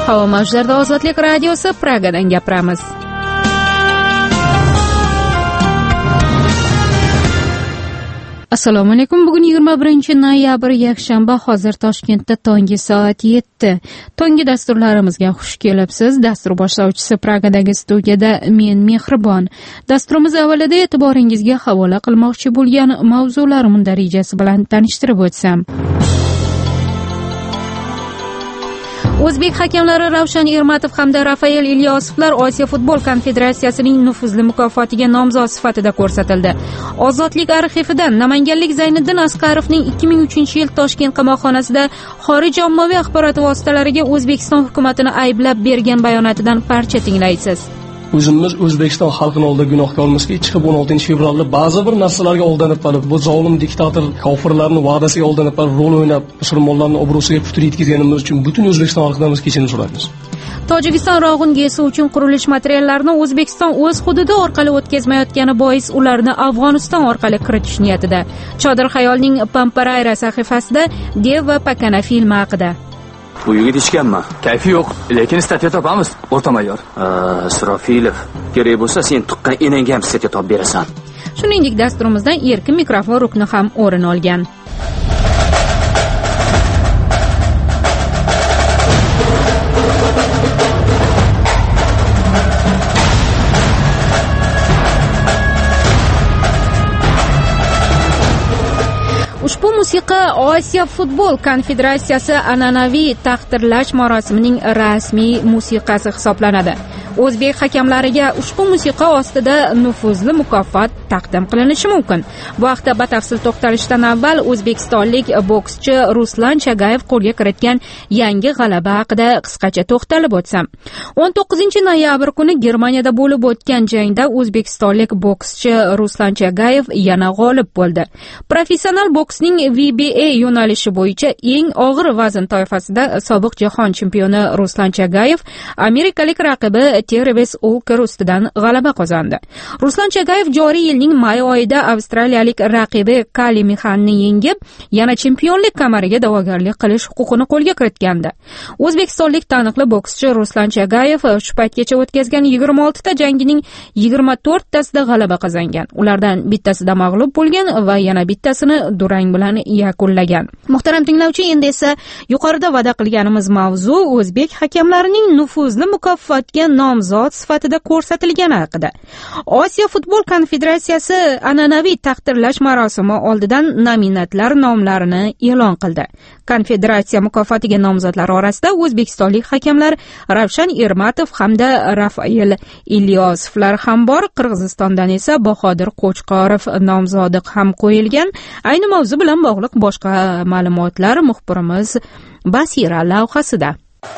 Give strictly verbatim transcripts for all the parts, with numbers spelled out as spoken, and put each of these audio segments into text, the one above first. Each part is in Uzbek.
Havo mavjlarida Ozodlik radiosi, Pragadan gapiramiz. Assalomu alaykum. Bugun yigirma birinchi noyabr yakshanba. Hozir Toshkentda tongi soat yetti. Tongi dasturlarimizga xush kelibsiz. Dastur boshlovchisi Pragadagi studiyada men Mehribon. Dasturimiz avvalida e'tiboringizga havola qilmoqchi bo'lgan mavzular mundarijasi bilan tanishtirib o'tsam. O'zbek hakamlari Ravshan Ermatov hamda Rafael Ilyosovlar Osiyo futbol konfederatsiyasining nufuzli mukofotiga nomzod sifatida ko'rsatildi. Ozodlik arxividan namanganlik Zayniddin Asqarovning ikki ming uchinchi yil Toshkent qamoqxonasida xorij ommaviy axborot vositalariga O'zbekiston hukumatini ayblab bergan bayonotidan parcha tinglaysiz. O'zimiz O'zbekiston xalqini oldida gunohkormizki, chiqib o'n oltinchi fevralda ba'zi bir narsalarga aldanib qolib, bu zolim diktator kofirlarning va'dasiga aldanib qolib, rol o'ynab, musulmonlarning obro'siga putur yetkazganimiz uchun butun O'zbekiston xalqidan biz kechirim so'raymiz. Tojikiston Rog'un gesi uchun qurilish materiallarini O'zbekiston o'z hududi orqali o'tkazmayotgani bois ularni Afg'oniston orqali kiritish niyatida. Chodir Xayolning Pamparayra sahifasida Dev va Pakana filmi haqida. Bu yigit ichganmi? Kayfi yo'q, lekin statiya topamiz, o'rta mayor. Isrofilov, kerak bo'lsa sen tuqqan enangga ham statiya topib berasan. Shuningdek, dasturimizdan erkin mikrofon rukni ham o'rin olgan. Ushbu musiqa Osiyo futbol konfederatsiyasi an'anaviy taqdirlash marosimining rasmiy musiqasi hisoblanadi. O'zbek hakamlariga ushbu musiqa ostida nufuzli mukofot taqdim qilinishi mumkin. Bu haqda batafsil to'xtalishdan avval o'zbekistonlik bokschi Ruslan Chagayev qo'lga kiritgan yangi g'alaba haqida qisqacha to'xtalib o'tsam. o'n to'qqizinchi noyabr kuni Germaniyada bo'lib o'tgan jangda o'zbekistonlik bokschi Ruslan Chagayev yana g'olib bo'ldi. Professional boksning V B A yo'nalishi bo'yicha eng og'ir vazn toifasida sobiq jahon chempioni Ruslan Chagayev amerikalik raqibi Terves Olker ustidan g'alaba qozondi. Ruslan Chagayev joriy yilning may oyida avstraliyalik raqibi Kali Mixanni yengib, yana chempionlik kamariga da'vogarlik qilish huquqini qo'lga kiritgandi. O'zbekistonlik taniqli bokschi Ruslan Chagayev shu paytgacha o'tkazgan yigirma olti ta jangining yigirma to'rt tasida g'alaba qozongan. Ulardan bittasida mag'lub bo'lgan va yana bittasini durang bilan yakunlagan. Muhtaram tinglovchi, endi esa yuqorida va'da qilganimiz mavzu o'zbek hakamlarining nufuzli mukofotga nomzod sifatida ko'rsatilgani haqida. Osiyo futbol konfederatsiyasi an'anaviy taqdirlash marosimi oldidan nominatlar nomlarini e'lon qildi. Konfederatsiya mukofotiga nomzodlar orasida o'zbekistonlik hakamlar Ravshan Ermatov hamda Rafael Ilyosovlar ham bor. Qirg'izistondan esa Bahodir Qo'chqorov nomzodi ham qo'yilgan. Ayni mavzu bilan bog'liq boshqa ma'lumotlar muxbirimiz Basira lavhasida.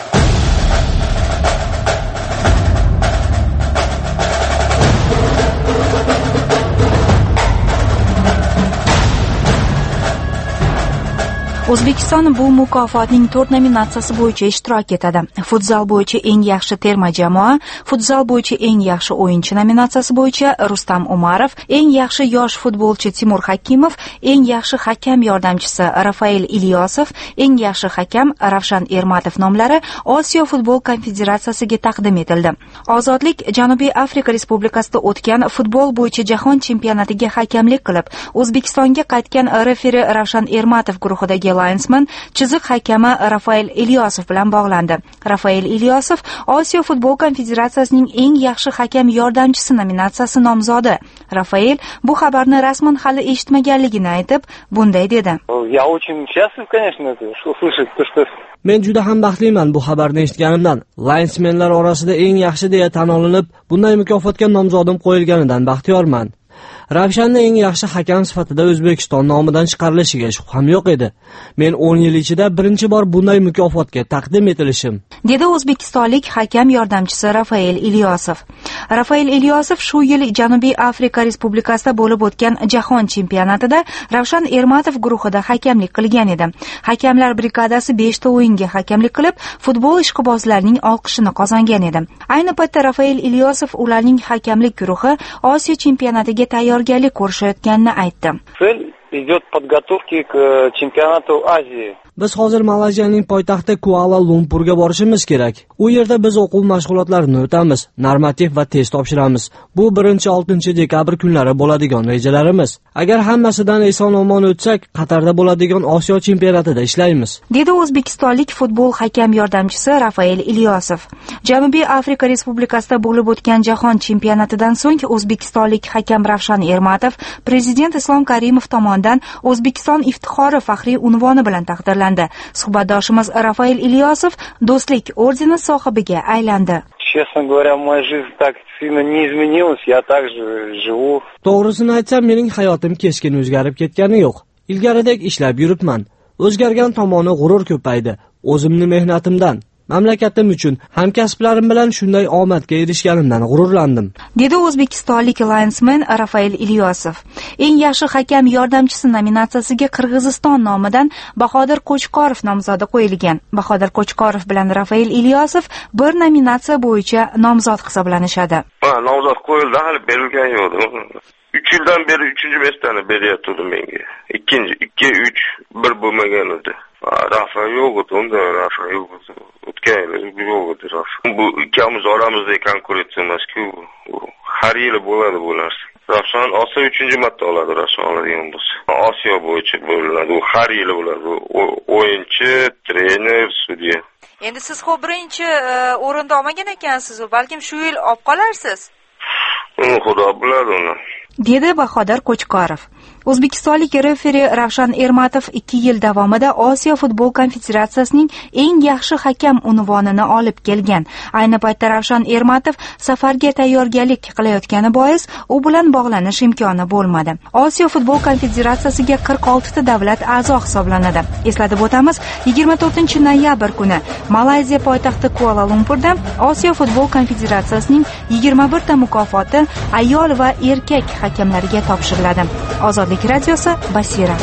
O'zbekiston bu mukofotning to'rt nominatsiyasi bo'yicha ishtirok etadi. Futzal bo'yicha eng yaxshi terma jamoa, futzal bo'yicha eng yaxshi o'yinchi nominatsiyasi bo'yicha Rustam Umarov, eng yaxshi yosh futbolchi Timur Hakimov, eng yaxshi hakam yordamchisi Rafael Ilyosov, eng yaxshi hakam Ravshan Ermatov nomlari Osiyo futbol konfederatsiyasiga taqdim etildi. Ozodlik Janubiy Afrika Respublikasida o'tgan futbol bo'yicha jahon chempionatiga hakamlik qilib, O'zbekistonga qaytgan referi Ravshan Ermatov guruhidagi linesman chiziq hakami Rafael Ilyosov bilan bog'landi. Rafael Ilyosov Osiyo futbol konfederatsiyasining eng yaxshi hakam yordamchisi nominatsiyasi nomzodi. Rafael bu xabarni rasman hali eshitmaganligini aytib, bunday dedi. Я очень счастлив, конечно, что слышать то, что Men juda ham baxtliman bu xabarni eshitganimdan. Linesmenlar orasida eng yaxshi deya tan olinib, bunday mukofotga nomzodim qo'yilganidan baxtiyorman. Ravshanni eng yaxshi hakam sifatida O'zbekiston nomidan chiqarilishiga shubham yo'q edi. Men o'n yil ichida birinchi bor bunday mukofotga taqdim etilishim, dedi o'zbekistonlik hakam yordamchisi Rafael Ilyosov. Rafael Ilyosov shu yil Janubiy Afrika Respublikasida bo'lib o'tgan jahon chempionatida Ravshan Ermatov guruhida hakamlik qilgan edi. Hakamlar brigadasi besh ta o'yinga hakamlik qilib, futbol ishqibozlarining olqishini qozongan edi. Ayni paytda Rafael Ilyosov ularning hakamlik guruhi Osiyo chempionatiga tayyorgarlik ko'rishayotganini aytdi. идет подготовки к чемпионату Азии. Biz hozir Malayziyaning poytaxti Kuala Lumpurga borishimiz kerak. U yerda biz o'quv mashg'ulotlarini o'tamiz, normativ va test topshiramiz. Bu birinchi oltinchi dekabr kunlari bo'ladigan rejalarimiz. Agar hammasidan eson-omon o'tsak, Qatarda bo'ladigan Osiyo chempionatida ishlaymiz, dedi o'zbekistonlik futbol hakam yordamchisi Rafael Ilyosov. Janubiy Afrika Respublikasida bo'lib o'tgan jahon chempionatidan so'ng o'zbekistonlik hakam Ravshan Ermatov prezident Islom Karimov tomonidan O'zbekiston iftixori faxriy unvoni bilan taqdirlandi. Suhbatdoshimiz Rafael Ilyosov do'stlik ordeni sohibiga aylandi. Честно говоря, моя жизнь так сильно не изменилась, я также живу. To'g'risini aytsam, mening hayotim keskin o'zgarib ketgani yo'q. Ilgaridek ishlab yuribman. O'zgargan tomoni g'urur ko'paydi. O'zimni mehnatimdan, mamlakatim uchun, hamkasblarim bilan shunday omadga erishganimdan g'ururlandim, dedi o'zbekistonlik linesman Rafael Ilyosov. Eng yaxshi hakam yordamchisi nominatsiyasiga Qirg'iziston nomidan Bahodir Qo'chqorov nomzodi qo'yilgan. Bahodir Qo'chqorov bilan Rafael Ilyosov bir nominatsiya bo'yicha nomzod hisoblanishadi. Ha, nomzod qo'yildi, hali berilgan yo'q. uch yildan beri uchinchi bestani beryapti menga. Ikkinchi, ikki, uch, bir bo'lmagan edi. Rafa yo'q edi, unda Rafa yo'q edi. O'tgan yil yo'q edi Rafa. Bu ikkamiz oramizda konkurensiya emas-ku. Har yili bo'ladi bu narsa. Ravshan olsa uchinchi marta oladi, Ravshan oladigan bo'lsa. Osiyo bo'yicha bo'linadi. U har yili bo'ladi. O'yinchi, trener, sudya. Endi siz ho birinchi o'rinda olmagan ekansiz, balkim shu yil olib qolarsiz. Uni Xudo biladi uni, dedi Bahodir Qo'chqorov. O'zbekistonlik referi Ravshan Ermatov ikki yil davomida Osiyo futbol konfederatsiyasining eng yaxshi hakam unvonini olib kelgan. Ayni paytda Ravshan Ermatov safarga tayyorgarlik qilayotgani bois u bilan bog'lanish imkoni bo'lmadi. Osiyo futbol konfederatsiyasiga qirq olti ta davlat a'zo hisoblanadi. Eslatib o'tamiz, yigirma to'rtinchi noyabr kuni Malayziya poytaxti Kuala Lumpurda Osiyo futbol konfederatsiyasining yigirma bir ta mukofoti ayol va erkak hakamlarga topshiriladi. Ozodlik radiosi, Basira.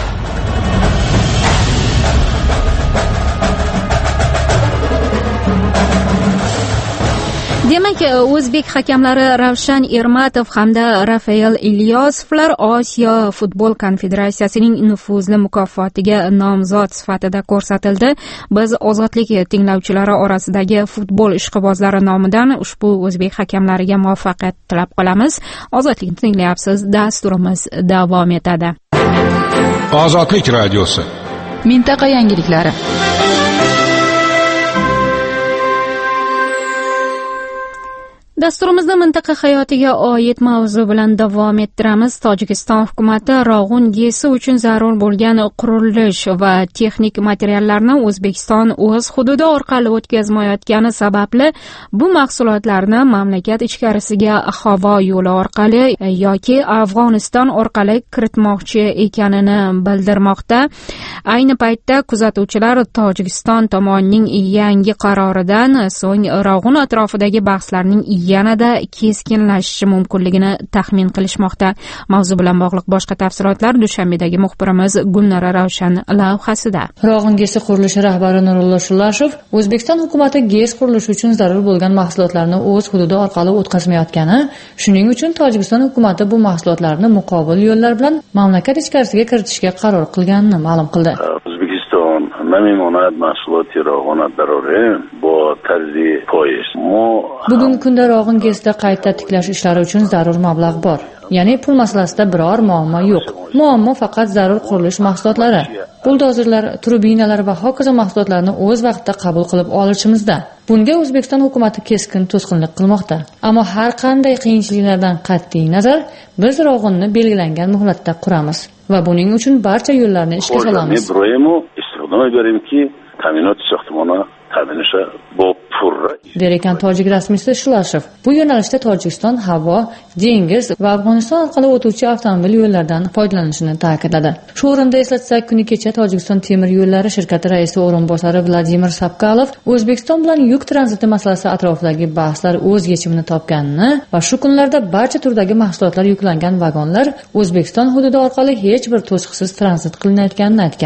Demak, o'zbek hakamlari Ravshan Ermatov hamda Rafael Ilyosovlar Osiyo futbol konfederatsiyasining nufuzli mukofotiga nomzod sifatida ko'rsatildi. Biz ozodlik tinglovchilari orasidagi futbol ishqibozlari nomidan ushbu o'zbek hakamlariga muvaffaqiyat tilab qolamiz. Ozodlikni tinglayapsiz, dasturimiz davom etadi. Ozodlik radiosi. Mintaqa yangiliklari. Dasturimizda mintaqa hayotiga oid mavzu bilan davom ettiramiz. Tojikiston hukumati Rog'un gesi uchun zarur bo'lgan qurilish va texnik materiallarni O'zbekiston o'z hududi orqali o'tkazmayotgani sababli bu mahsulotlarni mamlakat ichkarisiga havo yo'li orqali yoki Afg'oniston orqali kiritmoqchi ekanini bildirmoqda. Ayni paytda kuzatuvchilar Tojikiston tomonining yangi qaroridan so'ng Rog'un atrofidagi bahslarning yanada keskinlashishi mumkinligini taxmin qilishmoqda. Mavzu bilan bog'liq boshqa tafsilotlar Dushanbedagi muxbirimiz Gulnora Ravshan lavhasida. Rog'un gesi qurilishi rahbari Nurullo Shullashev O'zbekiston hukumati gez qurilishi uchun zarur bo'lgan mahsulotlarni o'z hududi orqali o'tkazmayotgani, shuning uchun Tojikiston hukumati bu mahsulotlarni muqobil yo'llar bilan mamlakat ichkarisiga kiritishga qaror qilganini ma'lum qildi. O'zbekiston namimonat mahsuloti Rog'un darori bu tarzi poyez. Bugungi kunda Rog'un gezda qayta tiklash ishlari uchun zarur mablag' bor. Ya'ni pul masalasida biror muammo yo'q. Muammo faqat zarur qurilish mahsulotlari, buldozerlar, turbinalar va hokazo mahsulotlarni o'z vaqtida qabul qilib olishimizda. Bunga O'zbekiston hukumati keskin to'sqinlik qilmoqda. Ammo har qanday qiyinchiliklardan qat'iy nazar, biz Rog'unni belgilangan muhlatda quramiz va buning uchun barcha yo'llarni ishga solamiz. Der ekan tojik rasmiysi Shullashev. Bu yo'nalishda Tojikiston havo, dengiz va Afg'oniston orqali o'tuvchi avtomobil yo'llaridan foydalanishini ta'kidladi. Shu o'rinda eslatsak, kuni kecha Tojikiston temir yo'llari shirkati raisi o'rinbosari Vladimir Sapkalov O'zbekiston bilan yuk tranziti masalasi atrofidagi bahslar o'z yechimini topganini va shu kunlarda barcha turdagi mahsulotlar yuklangan vagonlar O'zbekiston hududi orqali hech bir to'siqsiz tranzit qilinayotganini aytgandi.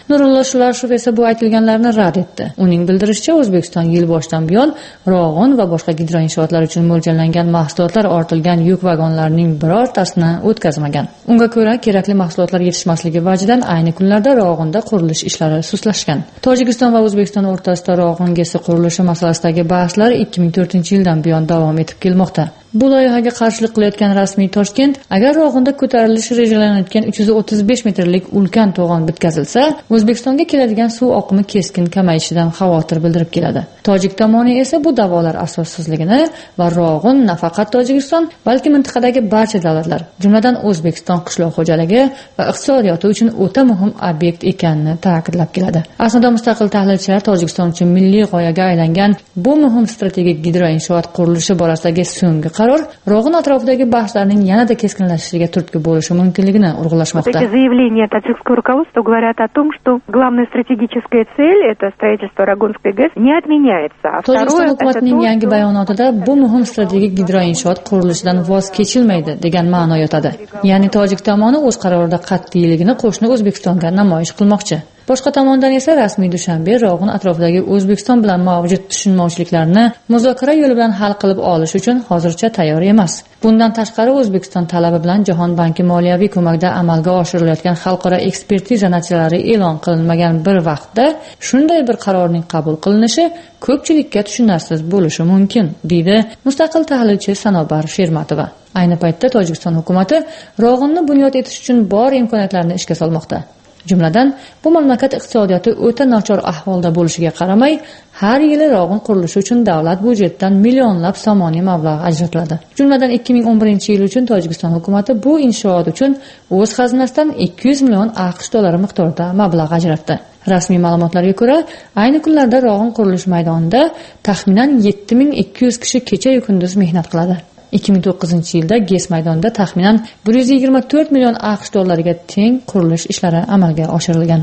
Nurullo Shulashev esa bu aytilganlarni rad etdi. Uning bildirishicha, O'zbekiston yil boshidan buyon rog'un va boshqa gidroinshootlar uchun mo'ljallangan mahsulotlar ortilgan yuk vagonlarining birortasini o'tkazmagan. Unga ko'ra, kerakli mahsulotlar yetishmasligi vajidan ayni kunlarda rog'unda qurilish ishlari sustlashgan. Tojikiston va O'zbekiston o'rtasida rog'un gesi qurilishi masalasidagi bahslar ikki ming to'rtinchi yildan buyon davom etib kelmoqda. Bu loyihaga qarshilik qilayotgan rasmiy Toshkent, agar rog'unda ko'tarilishi rejalanayotgan uch yuz o'ttiz besh metrlik ulkan to'g'on bitkazilsa, O'zbekistonga keladigan suv oqimi keskin kamayishidan xavotir bildirib keladi. Tojik tomoni esa bu da'volar asossizligini va rog'un nafaqat Tojikiston, balki mintaqadagi barcha davlatlar, jumladan O'zbekiston qishloq xo'jaligi va iqtisodiyoti uchun o'ta muhim obyekt ekanini ta'kidlab keladi. Aslida mustaqil tahlilchilar Tojikiston uchun milliy g'oyaga aylangan bu muhim strategik gidroinshoot qurilishi borasidagi so'nggi qaror rog'un atrofidagi bahslarning yanada keskinlashishiga turtki bo'lishi mumkinligini urg'ulashmoqda. Заявления таджикского руководства говорят о том, что главная стратегическая цель это строительство Рагунской ГЭС не отменяется. Tojikiston hukumatining yangi bayonotida bu muhim strategik gidroinshoot qurilishidan voz kechilmaydi degan ma'no yotadi. Ya'ni tojik tomoni o'z qarorida qat'iyligini qo'shni O'zbekistonga namoyish qilmoqchi. Boshqa tomondan esa rasmiy Dushanbe rog'un atrofidagi O'zbekiston bilan mavjud tushunmovchiliklarni muzokara yo'li bilan hal qilib olish uchun hozircha tayyor emas. Bundan tashqari O'zbekiston talabi bilan Jahon banki moliyaviy ko'makda amalga oshirilayotgan xalqaro ekspertiza natijalari e'lon qilinmagan bir vaqtda shunday bir qarorning qabul qilinishi ko'pchilikka tushunarsiz bo'lishi mumkin, deydi mustaqil tahlilchi Sanobar Shermatova. Ayni paytda Tojikiston hukumati rog'unni bunyod etish uchun bor imkoniyatlarni ishga solmoqda. Jumladan, bu mamlakat iqtisodiyoti o'ta nochor ahvolda bo'lishiga qaramay, har yili rog'un qurilishi uchun davlat budjetidan millionlab somoniy mablag' ajratiladi. Jumladan, ikki ming o'n birinchi yil uchun Tojikiston hukumati bu inshoot uchun o'z xazinasidan ikki yuz million AQSh dollari miqdorida mablag' ajratdi. Rasmiy ma'lumotlarga ko'ra, ayni kunlarda rog'un qurilish maydonida taxminan yetti ming ikki yuz kishi kecha-yu kunduz mehnat qiladi. ikki ming to'qqizinchi yilda GES maydonida taxminan bir yuz yigirma to'rt million AQSh dollariga teng qurilish ishlari amalga oshirilgan.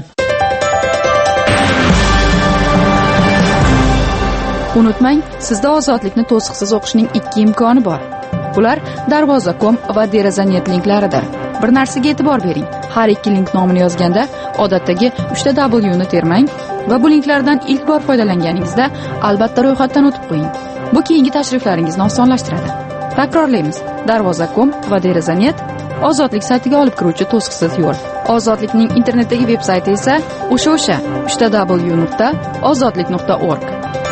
Unutmang, sizda ozodlikni to'siqsiz o'qishning ikki imkoni bor. Bular darvoza nokta com va derazanet linklaridir. Bir narsaga e'tibor bering. Har ikki link nomini yozganda odatdagi uchta W ni termang va bu linklardan ilk bor foydalanganingizda albatta ro'yxatdan o'tib qo'ying. Bu keyingi tashriflaringizni osonlashtiradi. Takrorlaymiz. darvoza nokta com va derazanet ozodlik saytiga olib kiruvchi to'siqsiz yo'l. Ozodlikning internetdagi veb-sayti esa o'sha-o'sha uchta W nuqta ozodlik nuqta org.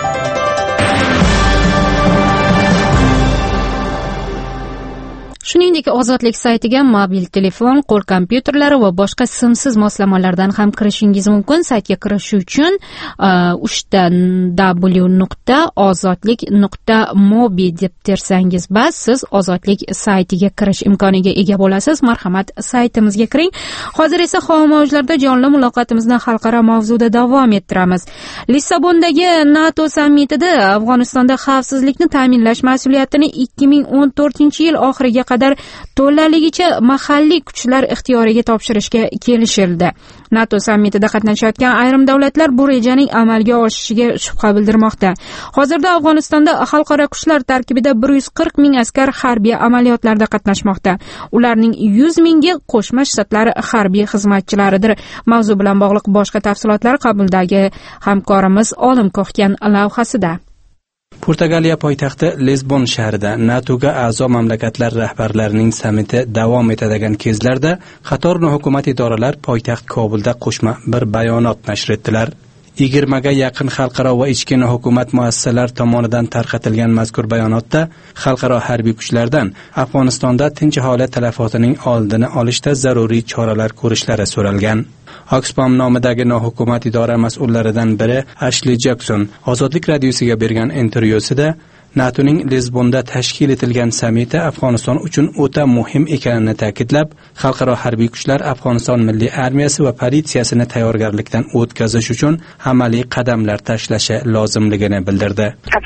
Shuningdek, Ozodlik saytiga mobil telefon, qo'l kompyuterlari va boshqa simsiz moslamalardan ham kirishingiz mumkin. Saytga kirish uchun uchta W nuqta ozodlik nuqta mobi deb tersangiz bas, siz Ozodlik saytiga kirish imkoniga ega bo'lasiz. Marhamat, saytimizga kiring. Hozir esa xomojlarda jonli muloqotimizni xalqaro mavzuda davom ettiramiz. Lissabondagi NATO sammitida Afg'onistonda xavfsizlikni ta'minlash mas'uliyatini ikki ming o'n to'rtinchi yil oxiriga qadar to'laligicha mahalliy kuchlar ixtiyoriga topshirishga kelishildi. NATO sammitida qatnashayotgan ayrim davlatlar bu rejaning amalga oshishiga shubha bildirmoqda. Hozirda Afg'onistonda xalqaro kuchlar tarkibida bir yuz qirq ming askar harbiy amaliyotlarda qatnashmoqda. Ularning yuz mingi Qo'shma Shtatlar harbiy xizmatchilaridir. Mavzu bilan bog'liq boshqa tafsilotlar qabuldagi hamkorimiz Olim Ko'xgan lavhasida. Portugaliya poytaxti Lisbon shahrida NATOga a'zo mamlakatlar rahbarlarining sammiti davom etadigan kezlarda qator hukumat idoralar poytaxt Kobulda qo'shma bir bayonot nashr etdilar. yigirmaga yaqin xalqaro va ichki hukumat muassasalari tomonidan tarqatilgan mazkur bayonotda xalqaro harbiy kuchlardan Afg'onistonda tinch holat talafotining oldini olishda zaruriy choralar ko'rishlari so'ralgan. Oxfam nomidagi nohukumat idora mas'ullaridan biri Ashley Jackson Ozodlik radiosiga bergan intervyusida NATOning Lisbonda tashkil etilgan sammiti Afg'oniston uchun o'ta muhim ekanini ta'kidlab, xalqaro harbiy kuchlar Afg'oniston milliy armiyasi va politsiyasini tayyorgarlikdan o'tkazish uchun amaliy qadamlar tashlashi lozimligini bildirdi.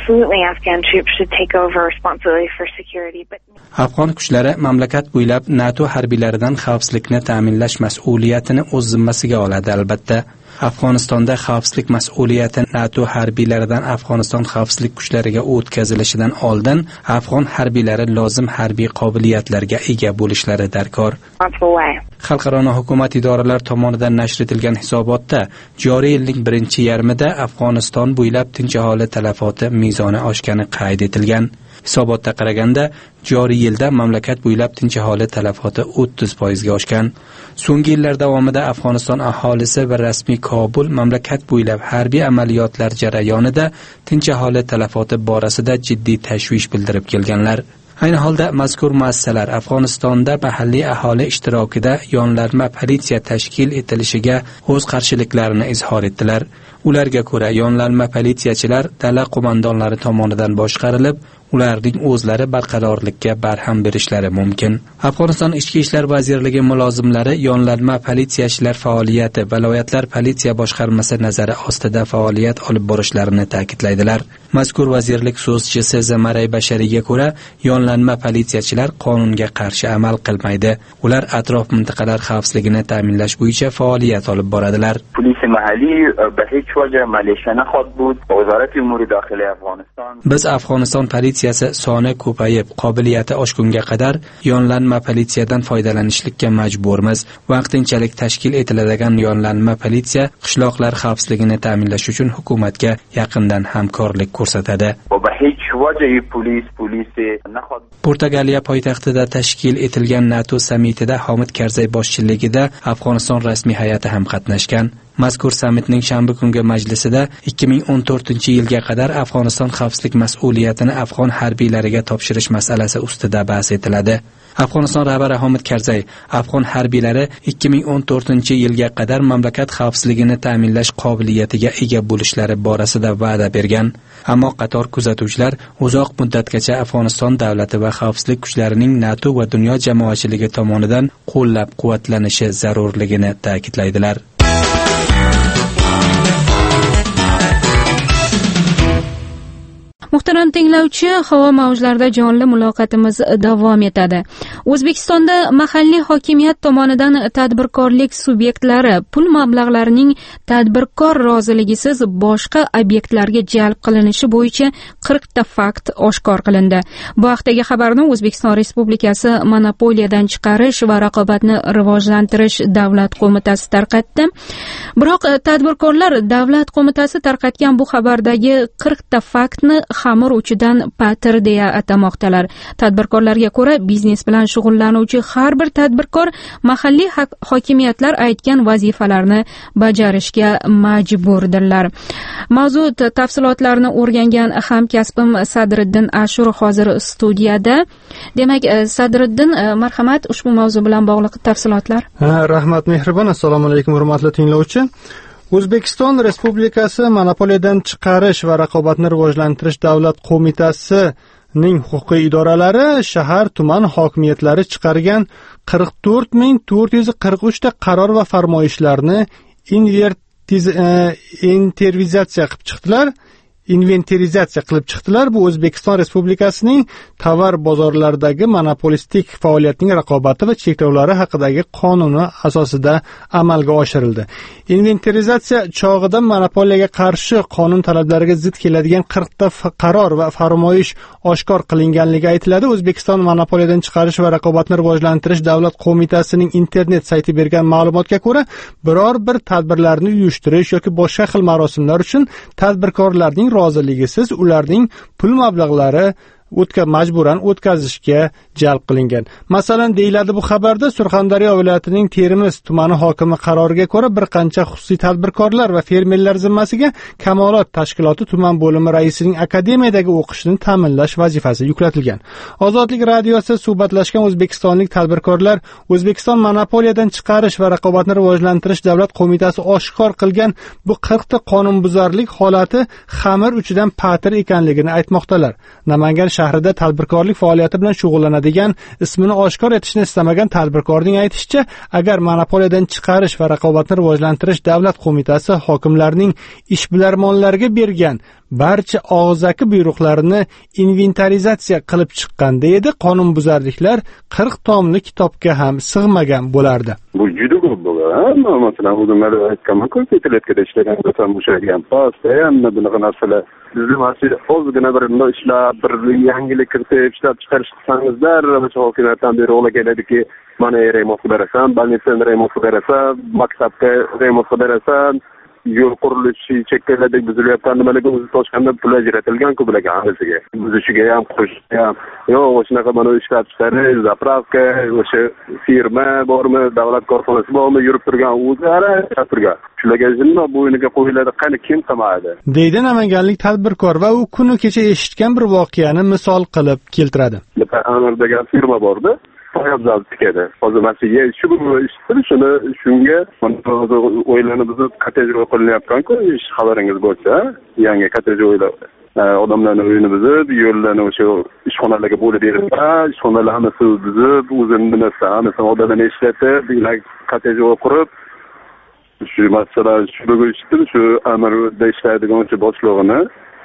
Afg'on kuchlari mamlakat bo'ylab NATO harbiylaridan xavfsizlikni ta'minlash mas'uliyatini o'z zimmasiga oladi albatta. Afg'onistonda xavfsizlik mas'uliyati NATO harbiylaridan Afg'oniston xavfsizlik kuchlariga o'tkazilishidan oldin Afg'on harbiylari lozim harbiy qobiliyatlarga ega bo'lishlari darkor. Xalqaro hukumat idoralari tomonidan nashr etilgan hisobotda joriy yilning birinchi yarmida Afg'oniston bo'ylab tinch aholi talafoti mezoni oshgani qayd etilgan. Hisobotga qaraganda, joriy yilda mamlakat bo'ylab tinch aholi talafoti o'ttiz foizga oshgan. So'nggi yillar davomida Afg'oniston aholisi va rasmiy Kobul mamlakat bo'ylab harbiy amaliyotlar jarayonida tinch aholi talafoti borasida jiddiy tashvish bildirib kelganlar. Ayni holda mazkur muassasalar Afg'onistonda mahalliy aholi ishtirokida yonlanma politsiya tashkil etilishiga o'z qarshiliklarini izhor etdilar. Ularga ko'ra, yonlanma politsiyachilar dala qo'mondonlari tomonidan boshqarilib, ularning o'zlari barqarorlikka barham berishlari mumkin. Afg'oniston Ichki ishlar vazirligi mulozimlari yonlanma politsiyachilar faoliyati viloyatlar politsiya boshqarmasi nazari ostida faoliyat olib borishlarini ta'kidlaydilar. Mazkur vazirlik so'zchisi Zamaray Bashariyga ko'ra, yonlanma politsiyachilar qonunga qarshi amal qilmaydi. Ular atrof mintaqalar xavfsizligini ta'minlash bo'yicha faoliyat olib boradilar. Politsiya mahalliy به هیچ وجه مالیشه نخواهد بود. وزارت امور داخلی افغانستان Biz Afg'oniston politsiyasi soni ko'payib, qobiliyati oshgunga qadar yonlanma politsiyadan foydalanishlikka majburmiz. Vaqtinchalik tashkil etiladigan yonlanma politsiya qishloqlar xavfsizligini ta'minlash uchun hukumatga yaqindan hamkorlik ko'rsatadi. Portugaliya poytaxtida tashkil etilgan NATO sammitida Hamid Karzay boshchiligida Afg'oniston rasmiy hay'ati ham qatnashgan. Mazkur sammitning shanba kungi majlisida ikki ming o'n to'rtinchi yilga qadar Afg'oniston xavfsizlik mas'uliyatini afg'on harbiylariga topshirish masalasi ustida bahs etiladi. Afg'oniston rahbari Hamid Karzay afg'on harbiylari ikki ming o'n to'rtinchi yilga qadar mamlakat xavfsizligini ta'minlash qobiliyatiga ega bo'lishlari borasida va'da bergan. Ammo qator kuzatuvchilar uzoq muddatgacha Afg'oniston davlati va xavfsizlik kuchlarining NATO va dunyo jamoatchiligi tomonidan qo'llab-quvvatlanishi zarurligini ta'kidlaydilar. Muhtaram tinglovchi, havo mavjlarida jonli muloqotimiz davom etadi. O'zbekistonda mahalliy hokimiyat tomonidan tadbirkorlik subyektlari pul mablag'larining tadbirkor roziligisiz boshqa obyektlarga jalb qilinishi bo'yicha qirq ta fakt oshkor qilindi. Bu haqdagi xabarni O'zbekiston Respublikasi Monopoliyadan chiqarish va raqobatni rivojlantirish davlat qo'mitasi tarqatdi. Biroq tadbirkorlar davlat qo'mitasi tarqatgan bu xabardagi qirq ta faktni xamir uchidan patir deya atamoqdalar. Tadbirkorlarga ko'ra, biznes bilan shug'ullanuvchi har bir tadbirkor mahalliy hokimiyatlar aytgan vazifalarni bajarishga majburdirlar. Mavzu tafsilotlarini o'rgangan hamkasbim Sadriddin Ashur hozir studiyada. Demak, Sadriddin, marhamat, ushbu mavzu bilan bog'liq tafsilotlar. Ha, rahmat, mehribon. Assalomu alaykum, hurmatli tinglovchi. O'zbekiston Respublikasi Monopoliyadan chiqarish va raqobatni rivojlantirish davlat qo'mitasining huquqiy idoralari shahar tuman hokimiyatlari chiqargan qirq to'rt ming to'rt yuz qirq uch ta qaror va farmoyishlarni inventarizatsiya qilib chiqdilar. inventarizatsiya qilib chiqdilar. Bu O'zbekiston Respublikasining tovar bozorlaridagi monopolistik faoliyatning raqobati va cheklovlari haqidagi qonuni asosida amalga oshirildi. Inventarizatsiya chog'ida monopoliyaga qarshi qonun talablariga zid keladigan qirq ta qaror va farmoyish oshkor qilinganligi aytiladi. O'zbekiston Monopoliyadan chiqarish va raqobatni rivojlantirish davlat qo'mitasining internet sayti bergan ma'lumotga ko'ra, biror bir tadbirlarni uyushtirish yoki boshqa xil marosimlar uchun tadbirkorlarning roziligisiz ularning pul mablag'lari o'tka majburan o'tkazishga jalb qilingan. Masalan, deyiladi bu xabarda, Surxondaryo viloyatining Termiz tumani hokimi qaroriga ko'ra bir qancha xususiy tadbirkorlar va fermerlar zimmasiga Kamolot tashkiloti tuman bo'limi raisining akademiyadagi o'qishini ta'minlash vazifasi yuklatilgan. Ozodlik radiosi suhbatlashgan o'zbekistonlik tadbirkorlar O'zbekiston Monopoliyadan chiqarish va raqobatni rivojlantirish davlat qo'mitasi oshkor qilgan bu qirq ta qonunbuzarlik holati xamir uchidan patir ekanligini aytmoqdalar. Namangan shahrida tadbirkorlik faoliyati bilan shug'ullanadigan, ismini oshkor etishni istamagan tadbirkorning aytishicha, agar monopoliyadan chiqarish va raqobatni rivojlantirish davlat qo'mitasi hokimlarning ishbilarmonlarga bergan barcha og'zaki buyruqlarini inventarizatsiya qilib chiqqanda edi, qonunbuzarliklar qirq tomli kitobga ham sig'magan bo'lardi. Bu juda ko'p bo'ladi. Masalan, o'zimlar aytganman, ko'rsatilayotgan ishlagan bo'lsam bo'shagan pasta, hamma bunaqa narsalar. Sizni masjid ozgina bir ishlab, bir yangilik kiritib, ishlab chiqarish qilsangizlar, hokimiyatdan beri o'la keladiki, mana remont qilib berasan, больницani remont qilib berasan, maktabga remont qilib berasan, yo'l qurilishi chekkalardek buzilayotgan nimalarga o'zi toshganda pul ajratilgan-ku bularga hammasiga. Buzishiga ham, qurishiga ham. Yo'q, o'shanaqa mana ishlab chiqarish, zapravka, o'sha firma bormi, davlat korxonasi bormi, yurib turgan o'zi ara turgan. Shularga nima bo'yniga qo'yiladi, qani kim qilmaydi? Deydi namanganlik tadbirkor va u kuni kecha eshitgan bir voqeani misol qilib keltiradi. Anordagi firma bordi. Poyabzal tikadi. Hozir mashiga shu ishdir, shuni shunga o'ylanib biz kottej qilinayotgan-ku, ish xabaringiz bo'lsa, yangi kottej o'ylab odamlarni uyini buzib, yo'llarni o'sha ishxonalarga bo'lib berib, ishxonalarni suv buzib, o'zini nimasi, hammasi odamlarni ishlatib, kottej qurib, shu masalan shu ishdir, shu amirda ishlaydigan o'sha boshlig'ini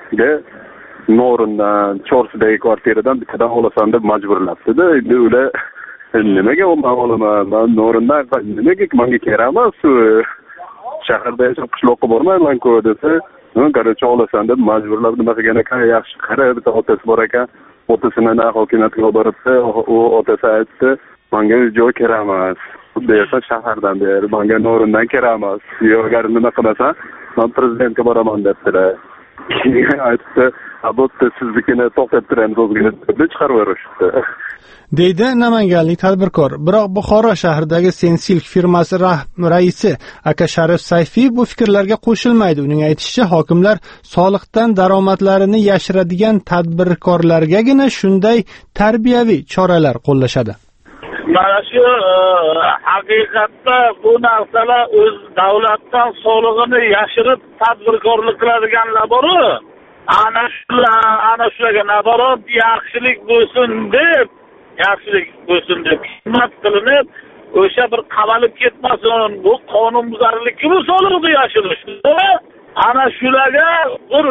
Norindan, Chorsidagi kvartiradan bittadan olasan deb majburlabdi-da. Endi ular nimaga olaman? Men Norindan nimaga menga kerak emas. Shaharda yashab qishloqqa bormayman-ku desa, "Qaracha olasan" deb majburlab nima qilgan ekan, yaxshi qara, bitta otasi bor ekan. Otasini hokimiyatga boribdi, u otasi aytdi, "Menga joy kerak emas." Deysa shahardan ber, menga Norindan kerak emas. Yo'gar nima qilasan? Men prezidentga boraman debdilar. Aytdi, "Abotda siznikini to'xtatib turamiz, o'zingizga deb chiqarib yuborishdi." Deydi namanganlik tadbirkor. Biroq Buxoro shahridagi Sensilk firmasi raisi aka Sharif Sayfiy bu fikrlarga qo'shilmaydi. Uning aytishicha, hokimlar soliqdan daromadlarini yashiradigan tadbirkorlargagina shunday tarbiyaviy choralar qo'llashadi. Mana shu haqiqatda bu narsalar o'z davlatdan solig'ini yashirib tadbirkorlik qiladiganlar bor-ku. Ana shular, ana shularga nazorat yaxshilik bo'lsin deb, yaxshilik bo'lsin deb xizmat qilinib, o'sha bir qavalib ketmasin, bu qonunbuzarlikki bu solig'ini yashirish. Ana shularga bir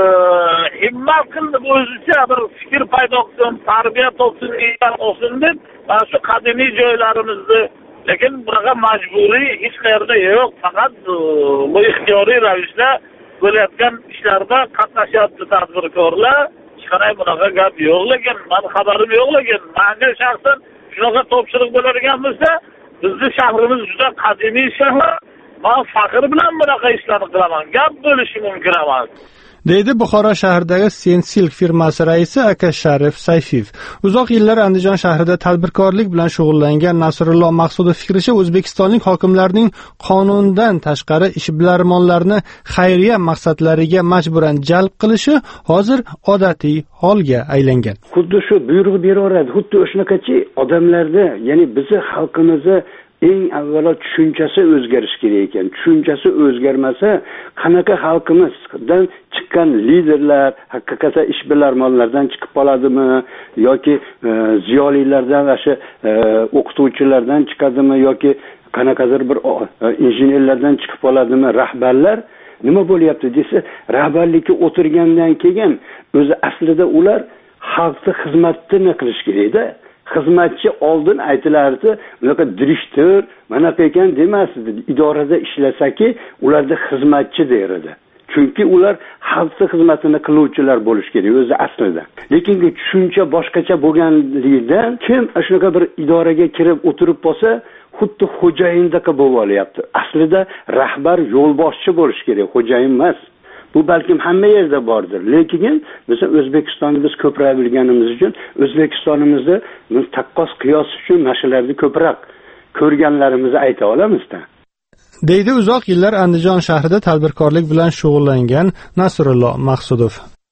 himmat qilib o'zicha bir fikr paydo qilsin, tarbiya topsin, ilm olsin deb mana shu qadimiy joylarimizni, lekin bunaqa majburiy hech qayerda yo'q, faqat bu ixtiyoriy ravishda bo'layotgan ishlarda qatnashyapti tadbirkorlar. Hech qanday bunaqa gap yo'q, lekin men xabarim yo'q, lekin menga shaxsan shunaqa topshiriq bo'ladigan bo'lsa, bizning shahrimiz juda qadimiy shahar. Men faxr bilan bunaqa ishlarni qilaman. Gap bo'lishi mumkin emas. Deydi Buxoro shahridagi Sensilk firmasi raisi aka Sharif Sayfiy. Uzoq yillar Andijon shahrida tadbirkorlik bilan shug'ullangan Nasrullo Maqsudov fikricha, O'zbekistonlik hokimlarning qonundan tashqari ishbilarmonlarni xayriya maqsadlariga majburan jalb qilishi hozir odatiy holga aylangan. Xuddi shu buyruq beraveradi. Xuddi o'shunaqachi odamlarda, ya'ni bizni xalqimizni eng avvalo tushunchasi o'zgarish kerak ekan. Tushunchasi o'zgarmasa, qanaqa xalqimizdan chiqqan liderlar haqiqatan ishbilarmonlardan chiqib qoladimi yoki e, ziyolilardan va shu e, o'qituvchilardan chiqadimi yoki qanaqadir bir e, injenerlardan chiqib qoladimi, rahbarlar nima bo'lyapti desa, rahbarlikka o'tirgandan keyin o'zi aslida ular xalqni xizmatini qilish kerak-da. Xizmatchi oldin aytilardi, unaqa dirishtir, mana ekan demasdi. Idorada ishlasaki, ularda xizmatchi derdi. Chunki ular xalqning xizmatini qiluvchilar bo'lish kerak o'zi aslida. Lekin tushuncha boshqacha bo'lganligidan kim shunaqa bir idoraga kirib o'tirib bo'lsa, xuddi xo'jayindaka bo'lib olyapti. Aslida rahbar yo'lboshchi bo'lish kerak, xo'jayin emas. Bu balkim hamma yerda bordir. Lekin biz O'zbekistonni biz ko'proq bilganimiz uchun O'zbekistonimizni taqqos qiyos uchun mashalarni ko'proq ko'rganlarimizni ayta olamiz-da. Deydi uzoq yillar Andijon shahrida tadbirkorlik bilan shug'ullangan Nasrullo Maqsudov.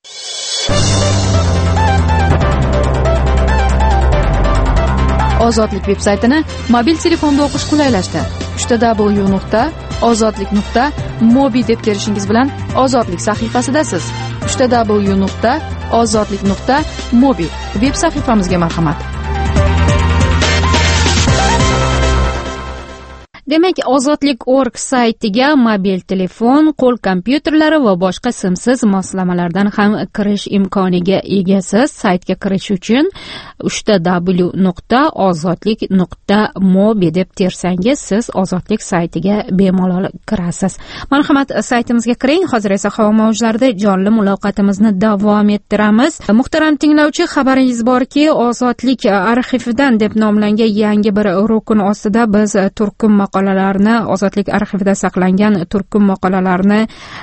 Ozodlik veb-saytini mobil telefonda o'qish qulaylashdi. uch w nuqta ozodlik nuqta mobi deb kirishingiz bilan Ozodlik sahifasidasiz. uch w nuqta ozodlik nuqta mobi veb sahifamizga marhamat. Demak, ozodlik nokta org saytiga mobil telefon, qo'l kompyuterlari va boshqa simsiz moslamalardan ham kirish imkoniga egasiz. Saytga kirish uchun uch ta w nuqta ozodlik nuqta mobi deb tersangiz, siz Ozodlik saytiga bemalol kirasiz. Marhamat, saytimizga kiring. Hozir esa havo mavjlarida jonli muloqotimizni davom ettiramiz. Muhtaram tinglovchi, xabaringiz borki, Ozodlik arxividan deb nomlangan yangi bir rukun ostida biz turkum maqolalarni, Ozodlik arxivida saqlangan turkum maqolalarni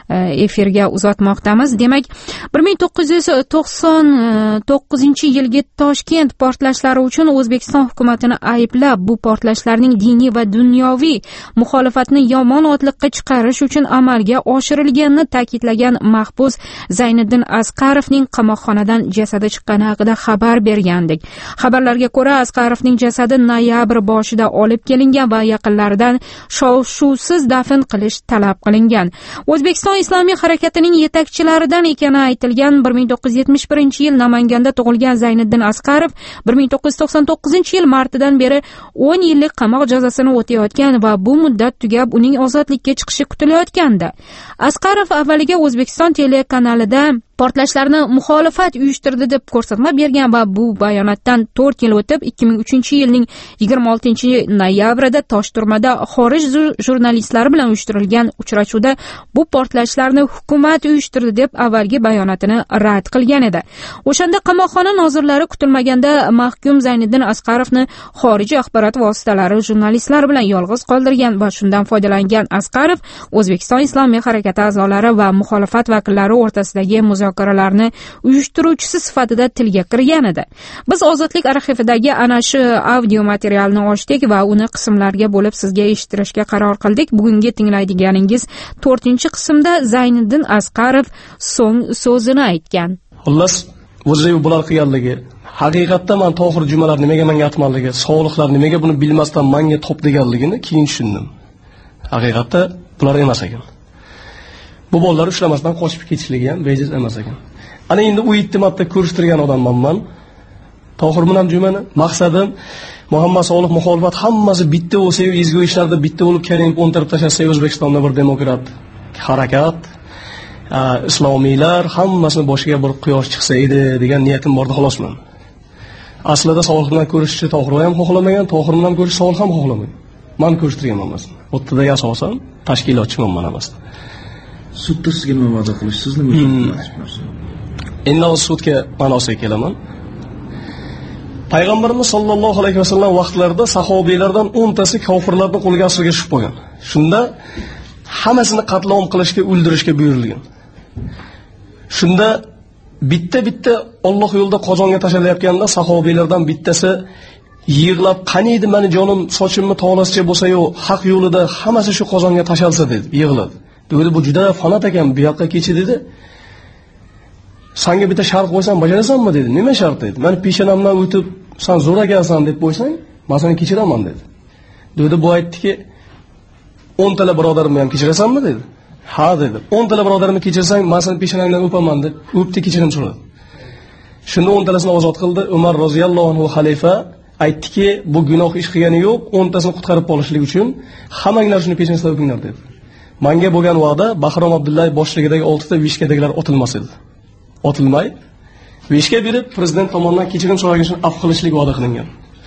efirga uzatmoqdamiz. Demak, bir ming to'qqiz yuz to'qson to'qqizinchi yilgi Toshkent portlashlari uchun O'zbekiston hukumatini ayblab, bu portlashlarning diniy va dunyoviy muxolifatni yomon otliqqa chiqarish uchun amalga oshirilganini ta'kidlagan mahbus Zayniddin Asqarovning qamoqxonadan jasadi chiqqani haqida xabar bergandik. Xabarlarga ko'ra, Asqarovning jasadi noyabr boshida olib kelingan va yaqinlaridan shov-shuvsiz dafn qilish talab qilingan. O'zbekiston Islomiy harakatining yetakchilaridan ekani aytilgan bir ming to'qqiz yuz yetmish birinchi yil Namanganda tug'ilgan Zayniddin Asqarov bir ming to'qqiz yuz to'qson to'qqizinchi yil martidan beri o'n yillik qamoq jazosini o'tayotgan va bu muddat tugab uning ozodlikka chiqishi kutilayotgandi. Asqarov avvaliga O'zbekiston telekanalida portlashlarni muxolifat uyushtirdi deb ko'rsatma bergan va bu bayonotdan to'rt yil o'tib ikki ming uchinchi yilning yigirma oltinchi noyabrida Toshturmada xorij jurnalistlari bilan uyushtirilgan uchrashuvda bu portlashlarni hukumat uyushtirdi deb avvalgi bayonotini rad qilgan edi. O'shanda qamoqxona nozirlari kutilmaganda mahkum Zayniddin Asqarovni xorijiy axborot vositalari jurnalistlar bilan yolg'iz qoldirgan va shundan foydalangan Asqarov O'zbekiston Islomiy harakati a'zolari va muxolifat vakillari o'rtasidagi muzokaralarni uyushtiruvchisi sifatida tilga kirgan edi. Biz Ozodlik arxividagi ana shu audio materialni ochdik va uni qismlarga bo'lib sizga eshittirishga qaror qildik. Bugungi tinglaydiganingiz to'rtinchi qismda Zayniddin Asqarov so'ng so'zini aytgan. Xullas, o'zi bular qilganligi, haqiqatda men Tohir Jumalar nimaga menga aytmanligi, sog'liqlar nimaga buni bilmasdan menga top deganligini keyin tushundim. Haqiqatda bular emas ekan. Bu bolalar ushlamasdan qochib ketishligi ham bejiz emas ekan. Ana endi u yetti marta ko'rishtirgan odamman men. Tohir bilan Jumani maqsadim Muhammad Solih muxolifat hammasi bitta bo'lsa, ezgu ishlarda bitta bo'lib Karim o'ntirib tashlasa, O'zbekistonda bir demokrat harakat, islomiylar hammasini boshiga bir quyosh chiqsa edi degan niyatim bordi xolosman. Aslida Solih bilan ko'rishishni Tohir ham xohlamagan, Tohir bilan ko'rish Solih ham xohlamagan. Men ko'rishtirgan emasman. O'ttida asosan tashkilotchiman men emas. Sudda sizga nima va'da qilish, sizni mujohid endi sudga men olsa kelaman. Payg'ambarimiz sollallohu alayhi vasallam vaqtlarida sahobiylardan o'ntasi kofirlarning qo'liga asirga tushib qolgan. Shunda hammasini qatlom qilishga, o'ldirishga buyurilgan. Shunda bitta-bitta Alloh yo'lida qozonga tashlalayotganda sahobiylardan bittasi yig'lab, "Qaniydi meni jonim sochimni tolascha bo'lsa-yu, haq yo'lida hammasi shu qozonga tashalsa" dedi, yig'ladi. Dedi, bu juda fanat ekan, bu yoqqa kechi dedi. Senga bitta shart qo'ysam bajarasanmi dedi. Nima shart dedi? Men peshonamdan o'tib, sen zo'r ekansan deb qo'ysang, men seni kechiraman dedi. Dedi, bu aytdiki, o'n tala birodarimni ham kechirasanmi dedi. Ha dedi. o'n tala birodarimni kechirsang, men seni peshonangdan o'paman deb, o'pdi, kechirim so'radi. Shunda o'n talasini ozod qildi. Umar roziyallohu anhu xalifa aytdiki, bu gunoh ish qilgani yo'q, o'ntasini qutqarib qolishlik uchun hammanglar shuni peshonasidan o'pinglar dedi. Menga bo'lgan va'da Bahrom Abdullayev boshligidagi oltita vishkadagilar otilmas edi. Otilmay, vishka berib prezident tomonidan kechirim so'ragan uchun af qilishlik va'da qilingan.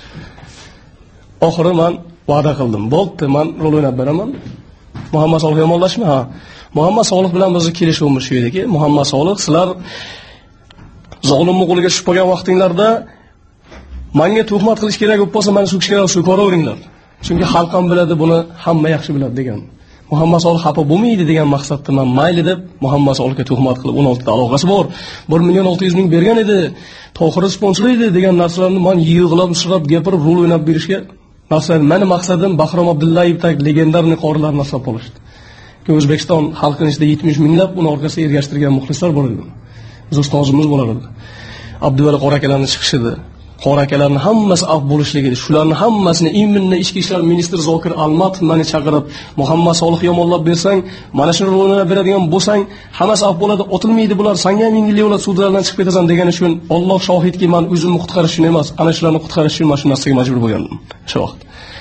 Oxiri men va'da qildim. Bo'pti, men rol o'ynab beraman. Muhammad Solih yomonlashma. Ha. Muhammad Solih bilan bizni kelishuvimiz shu ediki, Muhammad Solih sizlar zolimning qo'liga tushib qolgan vaqtinglarda menga tuhmat qilish kerak bo'lsa, meni so'kishga so'koraveringlar. Chunki xalq ham biladi, buni hamma yaxshi biladi degan. Muhammad Solih xafa bo'lmaydi degan maqsadda men mayli deb Muhammad Solihga tuhmat qilib o'n olti ta aloqasi bor. bir million olti yuz ming bergan edi. Tohir sponsor edi degan narsalarni men yig'lab, sirab gapirib, rol o'ynab berishga maqsadim, meni maqsadim Bahrom Abdullayevdek legendarniy qorilarni hisob olishdi. O'zbekiston xalqining ichida yetmish minglab uni orqasiga ergashtirgan muxlislar bor edi. Biz ustozimiz bo'lar edi. Abduvali Qorakalarning chiqishida qorakalarni hammasi af bo'lishligi edi. Shularni hammasini Imminni ichki ishlar ministri Zokir Almat meni chaqirib, Muhammad Solih yomonlab bersang, mana shuni rolini beradigan bo'lsang, hammasi af bo'ladi, otilmaydi bular, senga ming yil yo'lab sudlardan chiqib ketasan degan uchun Alloh shohidki, men o'zimni qutqarish uchun emas, ana shularni qutqarish uchun mana shu narsaga majbur bo'lgandim shu vaqt.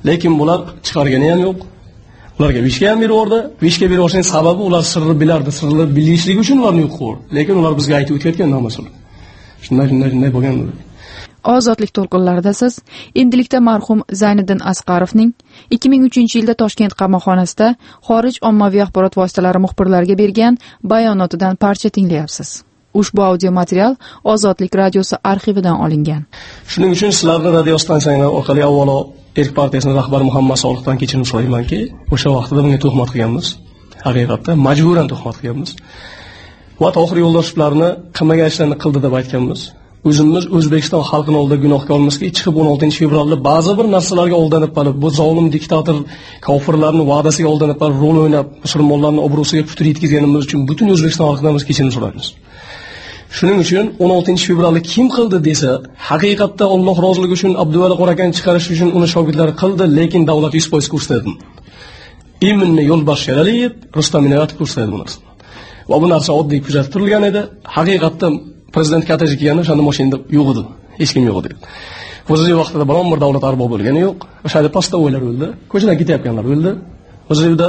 lekin bular chiqargani ham yo'q. Ularga vishga ham beraverdi. Vishga beraverishning sababi ular sirni bilardi, sirni bilishligi uchun ularni yo'q qildi. Lekin ular bizga aytib o'tayotgan namosul. Shunday shunday shunday bo'lgan. Ozodlik to'lqinlarida siz endilikda marhum Zayniddin Asqarovning ikki ming uchinchi yilda Toshkent qamoqxonasida xorij ommaviy axborot vositalari muxbirlariga bergan bayonotidan parcha tinglayapsiz. Ushbu audio material Ozodlik radiosi arxividan olingan. Shuning uchun sizlarning radio stansiyalar orqali avvalo Erk partiyasining rahbari Muhammad Solihdan kechirim so'raymanki, o'sha vaqtda bunga tuhmat qilganmiz. Haqiqatda majburan tuhmat qilganmiz. Va Tohir Yo'ldoshovlarni qilmagan ishlarni qildi deb aytganmiz. O'zimiz O'zbekiston xalqining oldida gunohga olmaslik chiqib o'n oltinchi fevralda ba'zi bir narsalarga aldanib qolib, bu zolim diktator kofirlarning va'dasiga aldanib qolib, rol o'ynab, musulmonlarning obro'siga putur yetkazganimiz uchun butun O'zbekiston xalqidan biz kechirim so'raymiz. Shuning uchun o'n oltinchi fevralni kim qildi desa, haqiqatda Alloh roziligi uchun Abduvali Qorakan chiqarish uchun uni shogirdlari qildi, lekin davlat yuz foiz ko'rsatdi. Iminni yo'lbash Sheraliyev, Rustam Inoyatov ko'rsatdi bu narsani. Va bu narsa oddiy kuzatib turilgan edi. Haqiqatda prezident korteji kelganda o'shanda mashinada yo'q edi. Hech kim yo'q edi. O'zi vaqtida biron bir davlat arbobi bo'lgani yo'q. O'shada postovoylar o'ldi. Ko'chadan ketayotganlar o'ldi. O'zida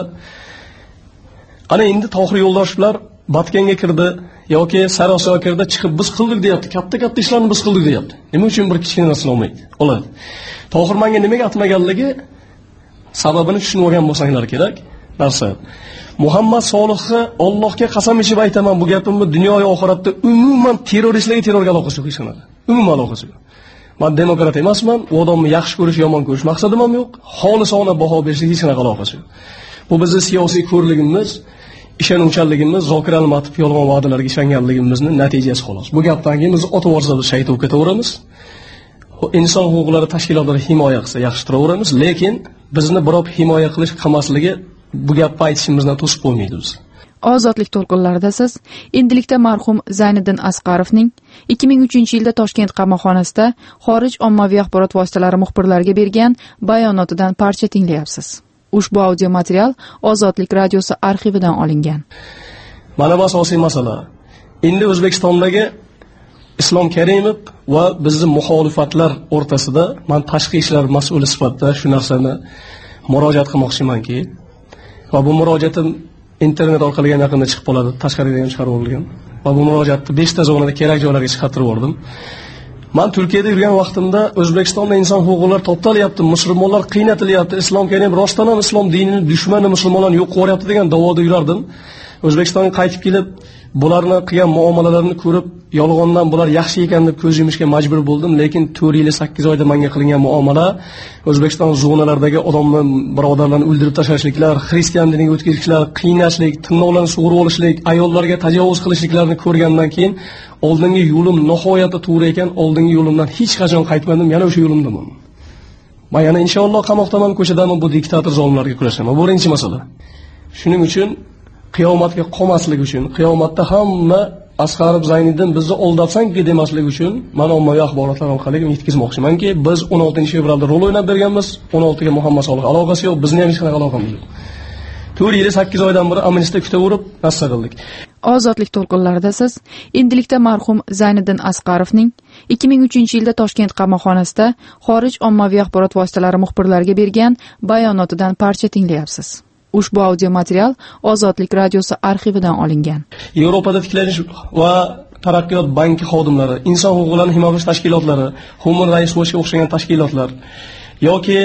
ana endi Tohir Yo'ldoshovlar Batkenga kirdi yoki Sarosiyoga kirdi, chiqib biz qildik deyapti. Katta-katta ishlarni biz qildik deyapti. Nima uchun bir kichkina narsani olmaydi? Oladi. Tohir menga nimaga atmaganligi sababini tushunib olgan bo'lsanglar kerak. Narsa. Muhammad Solihga Allohga qasam ichib aytaman, bu gapimni dunyo va oxiratda umuman terroristlarga terrorga aloqasi yo'q hech qanaqa. Umuman aloqasi yo'q. Men demokrat emasman, u odamni yaxshi ko'rish, yomon ko'rish maqsadim ham yo'q. Xolisona baho berishga hech qanaqa aloqasi yo'q. Bu bizning siyosiy ko'rligimiz, ishonuvchanligimiz, Zokir Almatov yolg'on va'dalarga ishonganligimizning natijasi xolos. Bu gapdan keyin biz otavorsa biz shayt o'qib ketaveramiz. Inson huquqlari tashkilotlari himoya qilsa yaxshi turaveramiz, lekin bizni birov himoya qilish qilmasligi bu gapni aytishimizdan to'sib qo'ymaydi biz. Ozodlik to'lqinlarida siz endilikda marhum Zayniddin Asqarovning ikki ming uchinchi yilda Toshkent qamoqxonasida xorij ommaviy axborot vositalari muxbirlariga bergan bayonotidan parcha tinglayapsiz. Ushbu audio material Ozodlik radiosi arxividan olingan. Mana bu asosiy masala. Endi O'zbekistondagi Islom Karimov va bizning muxolifatlar o'rtasida men tashqi ishlar mas'uli sifatida shu narsani murojaat qilmoqchimanki, va bu murojaatim internet orqali ham yaqinda chiqib qoladi, tashqariga ham chiqarib yuborilgan. Va bu murojaatni beshta zonada kerak joylarga chiqartirib yubordim. Men Turkiyada yurgan vaqtimda O'zbekistonda inson huquqlari toptalyapti, musulmonlar qiynatilyapti, Islom Karim rostdan ham islom dinining dushmani musulmonlarni yo'q qilyapti degan da'voda yurardim. O'zbekistonga qaytib kelib, bularni qilgan muomalalarini ko'rib, yolg'ondan bular yaxshi ekan deb ko'z yumishga majbur bo'ldim, lekin to'rt yil sakkiz oyda menga qilingan muomala, O'zbekiston zonalardagi odamni, birodarlarni o'ldirib tashlashliklar, xristian diniga o'tkazishlar, qiynashlik, tirnoqlarni sug'urib olishlik, ayollarga tajovuz qilishliklarini ko'rgandan keyin oldingi yo'lim nihoyatda to'g'ri ekan, oldingi yo'limdan hech qachon qaytmadim, yana o'sha yo'limdaman. Men yana inshaalloh qamoqdaman, ko'chadaman, bu diktator zolimlarga kurashaman. Bu birinchi masala. Shuning uchun qiyomatga qolmaslik uchun, qiyomatda hamma Asqarov Zayniddin bizni aldabsanki demaslik uchun men ommaviy axborotlar orqali yetkazmoqchimanki, biz o'n oltinchi fevralda rol o'ynab berganmiz, o'n oltiga Muhammad Solih aloqasi yo'q, bizning ham hech qanaqa aloqamiz yo'q. to'rt yil sakkiz oydan beri amnistiya kutaverib, nassa qildik. Ozodlik to'lqinlarida siz endilikda marhum Zayniddin Asqarovning ikki ming uchinchi yilda Toshkent qamoqxonasida xorij ommaviy axborot vositalari muxbirlariga bergan bayonotidan parcha tinglayapsiz. Ushbu audio material Ozodlik radiosi arxividan olingan. Yevropada tiklanish va taraqqiyot banki xodimlari, inson huquqlarini himoya qilish tashkilotlari, Human Rights Watchga o'xshagan tashkilotlar yoki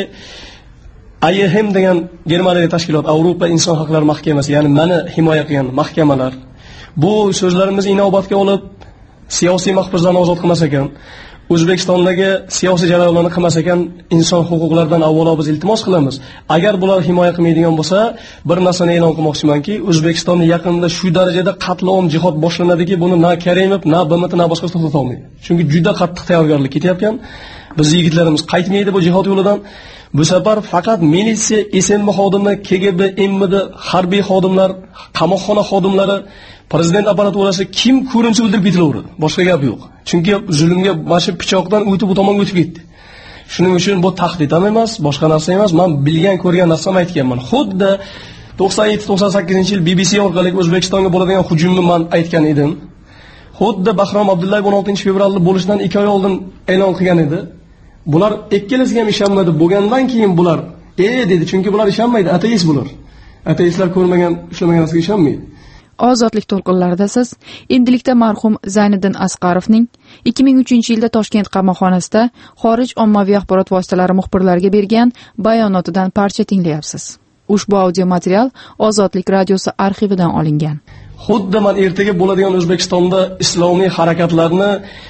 I E M degan Germaniyadagi tashkilot, Yevropa inson haqlari mahkamasi, ya'ni meni himoya qilgan mahkamalar bu so'zlarimizni inobatga olib siyosiy mahbuslarni ozod qilmas ekan, O'zbekistondagi siyosiy jarayonlarni qilmas ekan, inson huquqlaridan avvalo biz iltimos qilamiz. Agar bular himoya qilmaydigan bo'lsa, bir narsani e'lon qilmoqchimanki, O'zbekistonda yaqinda shu darajada qatl-om jihod boshlanadiki, buni na Karimov, na B M T, na boshqasi to'xtata olmaydi. Chunki juda qattiq tayyorgarlik ketyapti. Bizning yigitlarimiz qaytmaydi bu jihod yo'lidan. Bu safar faqat militsiya, S M B xodimi, K G B, M M D, harbiy xodimlar, qamoqxona xodimlari, prezident apparaturasi kim ko'rinsa o'ldirib ketilaveradi. Boshqa gap yo'q. Chunki zulmga boshi pichoqdan o'tib bu tomonga o'tib ketdi. Shuning uchun bu tahdid ham emas, boshqa narsa emas. Men bilgan, ko'rgan narsamni aytganman. Xuddi to'qson yetti to'qson sakkizinchi yil B B C orqali O'zbekistonga bo'ladigan hujumni men aytgan edim. Xuddi Bahrom Abdullayev o'n oltinchi fevralda bo'lishidan ikki oy oldin e'lon qilgan edi. Bular ikkalasiga ham ishonmadi. Bo'lgandan keyin bular E dedi, chunki bular ishonmaydi, ateist bular. Ateistlar ko'rmagan, ushlamagan narsaga ishonmaydi. Ozodlik to'lqinlarida siz endilikda marhum Zayniddin Asqarovning ikki ming uchinchi yilda Toshkent qamoqxonasida xorij ommaviy axborot vositalari muxbirlariga bergan bayonotidan parcha tinglayapsiz. Ushbu audio material Ozodlik radiosi arxividan olingan. Xuddi men ertaga bo'ladigan O'zbekistonda islomiy harakatlarni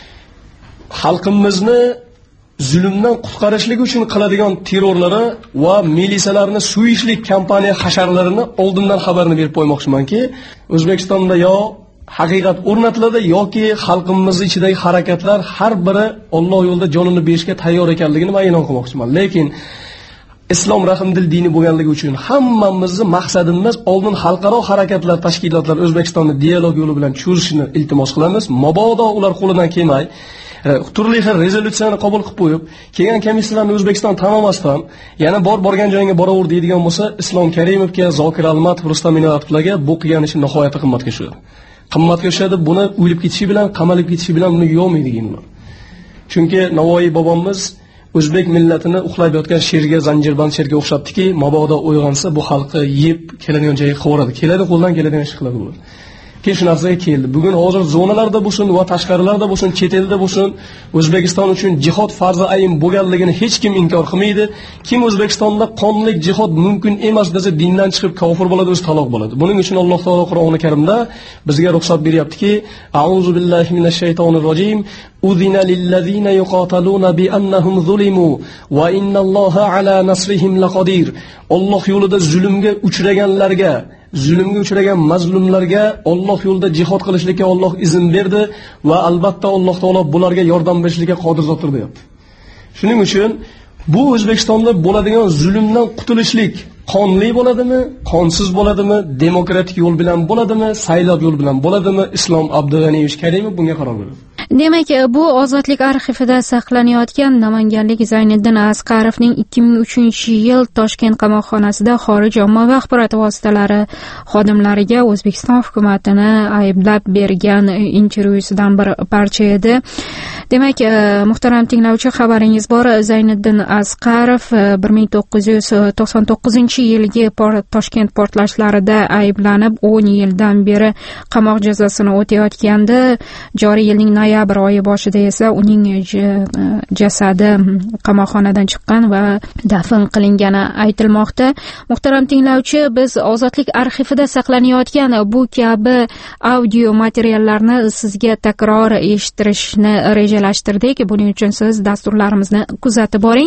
xalqimizni zulmdan qutqarishlik uchun qiladigan terrorlari va militsiyalarni suyishlik kampaniya hasharlarini oldindan xabarini berib qo'ymoqchimanki, O'zbekistonda yo haqiqat o'rnatiladi yoki xalqimizning ichidagi harakatlar har biri Alloh yo'lida jonini berishga tayyor ekanligini men e'lon qilmoqchiman. Lekin islom rahmdil dini bo'lganligi uchun hammamizning maqsadimiz oldin xalqaro harakatlar, tashkilotlar O'zbekistonni dialog yo'li bilan tushirishni iltimos qilamiz. Mabodo ular qo'lidan kelmay turli xil rezolyutsiyani qabul qilib qo'yib, kelgan komissiyalarni O'zbekiston tan olmasdan, yana bor borgan joyinga boraver deydigan bo'lsa, Islom Karimovga, Zokir Almatov, Rustam Inoyatovlarga bu qilgan ishi nihoyatda qimmatga tushadi. Qimmatga tushadi, buni o'lib ketishi bilan, qamalib ketishi bilan buni yo'maydiganlar. Chunki Navoiy bobomiz o'zbek millatini uxlab yotgan sherga, zanjirband sherga o'xshatdiki, mabodo uyg'onsa bu xalqi yeb keladigan joyga qo'yadi. Keladi, qo'ldan keladigan ish qiladi ular. Keyin shu narsaga keldi. Bugun hozir zonalarda bo'lsin va tashqarilarda bo'lsin, chet elda bo'lsin, O'zbekiston uchun jihod farzi ayn bo'lganligini hech kim inkor qilmaydi. Kim O'zbekistonda qonli jihod mumkin emas desa, dindan chiqib kofir bo'ladi, o'z taloq bo'ladi. Buning uchun Alloh taolo Qur'oni Karimda bizga ruxsat beryaptiki, A'uzu billahi minash shaytonir rojim. Udhina lillazina yuqataluna bi annahum zulimu va innalloha ala nasrihim laqadir. Alloh yo'lida zulmga uchraganlarga, zulmga uchragan mazlumlarga Alloh yo'lida jihad qilishlikka Alloh izn berdi va albatta Alloh taolo bularga yordam berishlikka qodir zotdir deyapti. Shuning uchun bu O'zbekistonda bo'ladigan zulmdan qutulishlik qonli bo'ladimi, qonsiz bo'ladimi, demokratik yo'l bilan bo'ladimi, saylov yo'l bilan bo'ladimi, Islom Abdug'aniyevich Karimov bunga qaror beradi. Demak, bu Ozodlik arxivida saqlanayotgan namanganlik Zayniddin Asqarovning ikki ming uchinchi yil Toshkent qamoqxonasida xorij ommaviy axborot vositalari xodimlariga O'zbekiston hukumatini ayblab bergan intervyusidan bir parcha edi. Demak, muhtaram tinglovchi, xabaringiz bor, Zayniddin Asqarov bir ming to'qqiz yuz to'qson to'qqizinchi yilgi Toshkent portlashlarida ayblanib o'n yildan beri qamoq jazosini o'tayotgandi. Joriy yilning noyabr oyi boshida esa uning jasadi qamoqxonadan chiqqan va dafn qilingani aytilmoqda. Muhtaram tinglovchi, biz Ozodlik arxivida saqlanayotgan bu kabi audio materiallarni sizga takror eshittirishni rejalashtirdik. Buning uchun siz dasturlarimizni kuzatib boring.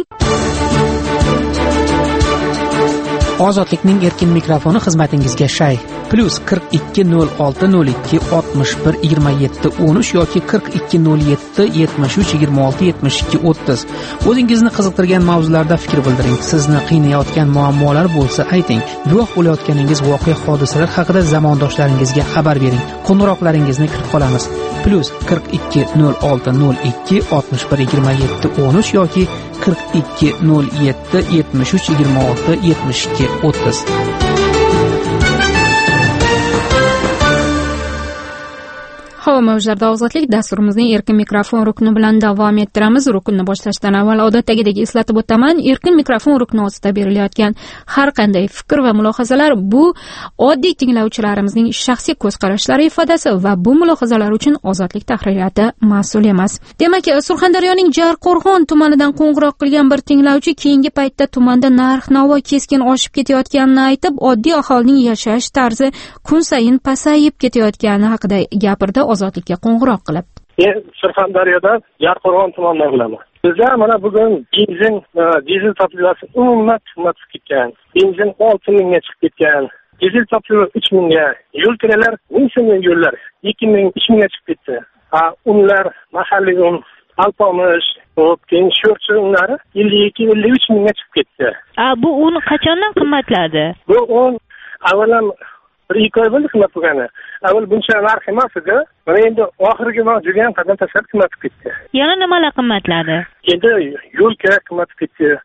Ozodlikning erkin mikrofoni xizmatingizga shay. Plus qirq ikki nol olti nol ikki oltmish bir yigirma yetti o'n uch yoki qirq ikki nol yetti yetmish uch yigirma olti yetmish ikki o'ttiz. O'zingizni qiziqtirgan mavzularda fikr bildiring. Sizni qiynayotgan muammolar bo'lsa ayting. Guvoh bo'layotganingiz voqea hodisalar haqida zamondoshlaringizga xabar bering. Qo'ng'iroqlaringizni kutib qolamiz. Plus qirq ikki nol olti nol ikki oltmish bir yigirma yetti o'n uch yoki qirq ikki nol yetti yetmish uch yigirma olti yetmish ikki o'ttiz. Havo mavjlarida Ozodlik dasturimizning erkin mikrofon rukni bilan davom ettiramiz. Ruknni boshlashdan avval odatdagidek eslatib o'taman, erkin mikrofon rukni ostida berilayotgan har qanday fikr va mulohazalar bu oddiy tinglovchilarimizning shaxsiy ko'z qarashlari ifodasi va bu mulohazalar uchun Ozodlik tahririyati mas'ul emas. Demak, Surxondaryoning Jarqo'rg'on tumanidan qo'ng'iroq qilgan bir tinglovchi keyingi paytda tumanda narx-navo keskin oshib ketayotganini aytib, oddiy aholining yashash tarzi kun sayin pasayib ketayotgani haqida gapirdi. Ozodlikka qo'ng'iroq qilib. Men Surxondaryoda Jarqo'rg'on tumanidan bo'laman. Bizda mana bugun benzin, dizel topilasi umuman qimmat ketgan. Benzin olti mingga chiqib ketgan. Dizel topilasi uch mingga, yo'l kiralar ming so'mlik yo'llar ikki ming uch mingga chiqib ketdi. Ha, unlar mahalliy un, alpomish, keyin sho'rchi unlari ellik ikki ellik uch mingga chiqib ketdi. A bu un qachondan qimmatladi? Bu un avvalam bir ikki oy bo'ldi qimmat bo'lgani. Avval buncha narx emas edi. Mana endi oxirgi vaqt juda ham qadam tashlab qimmat ketdi. Yana nimalar qimmatladi? Endi yo'l kerak qimmat ketdi.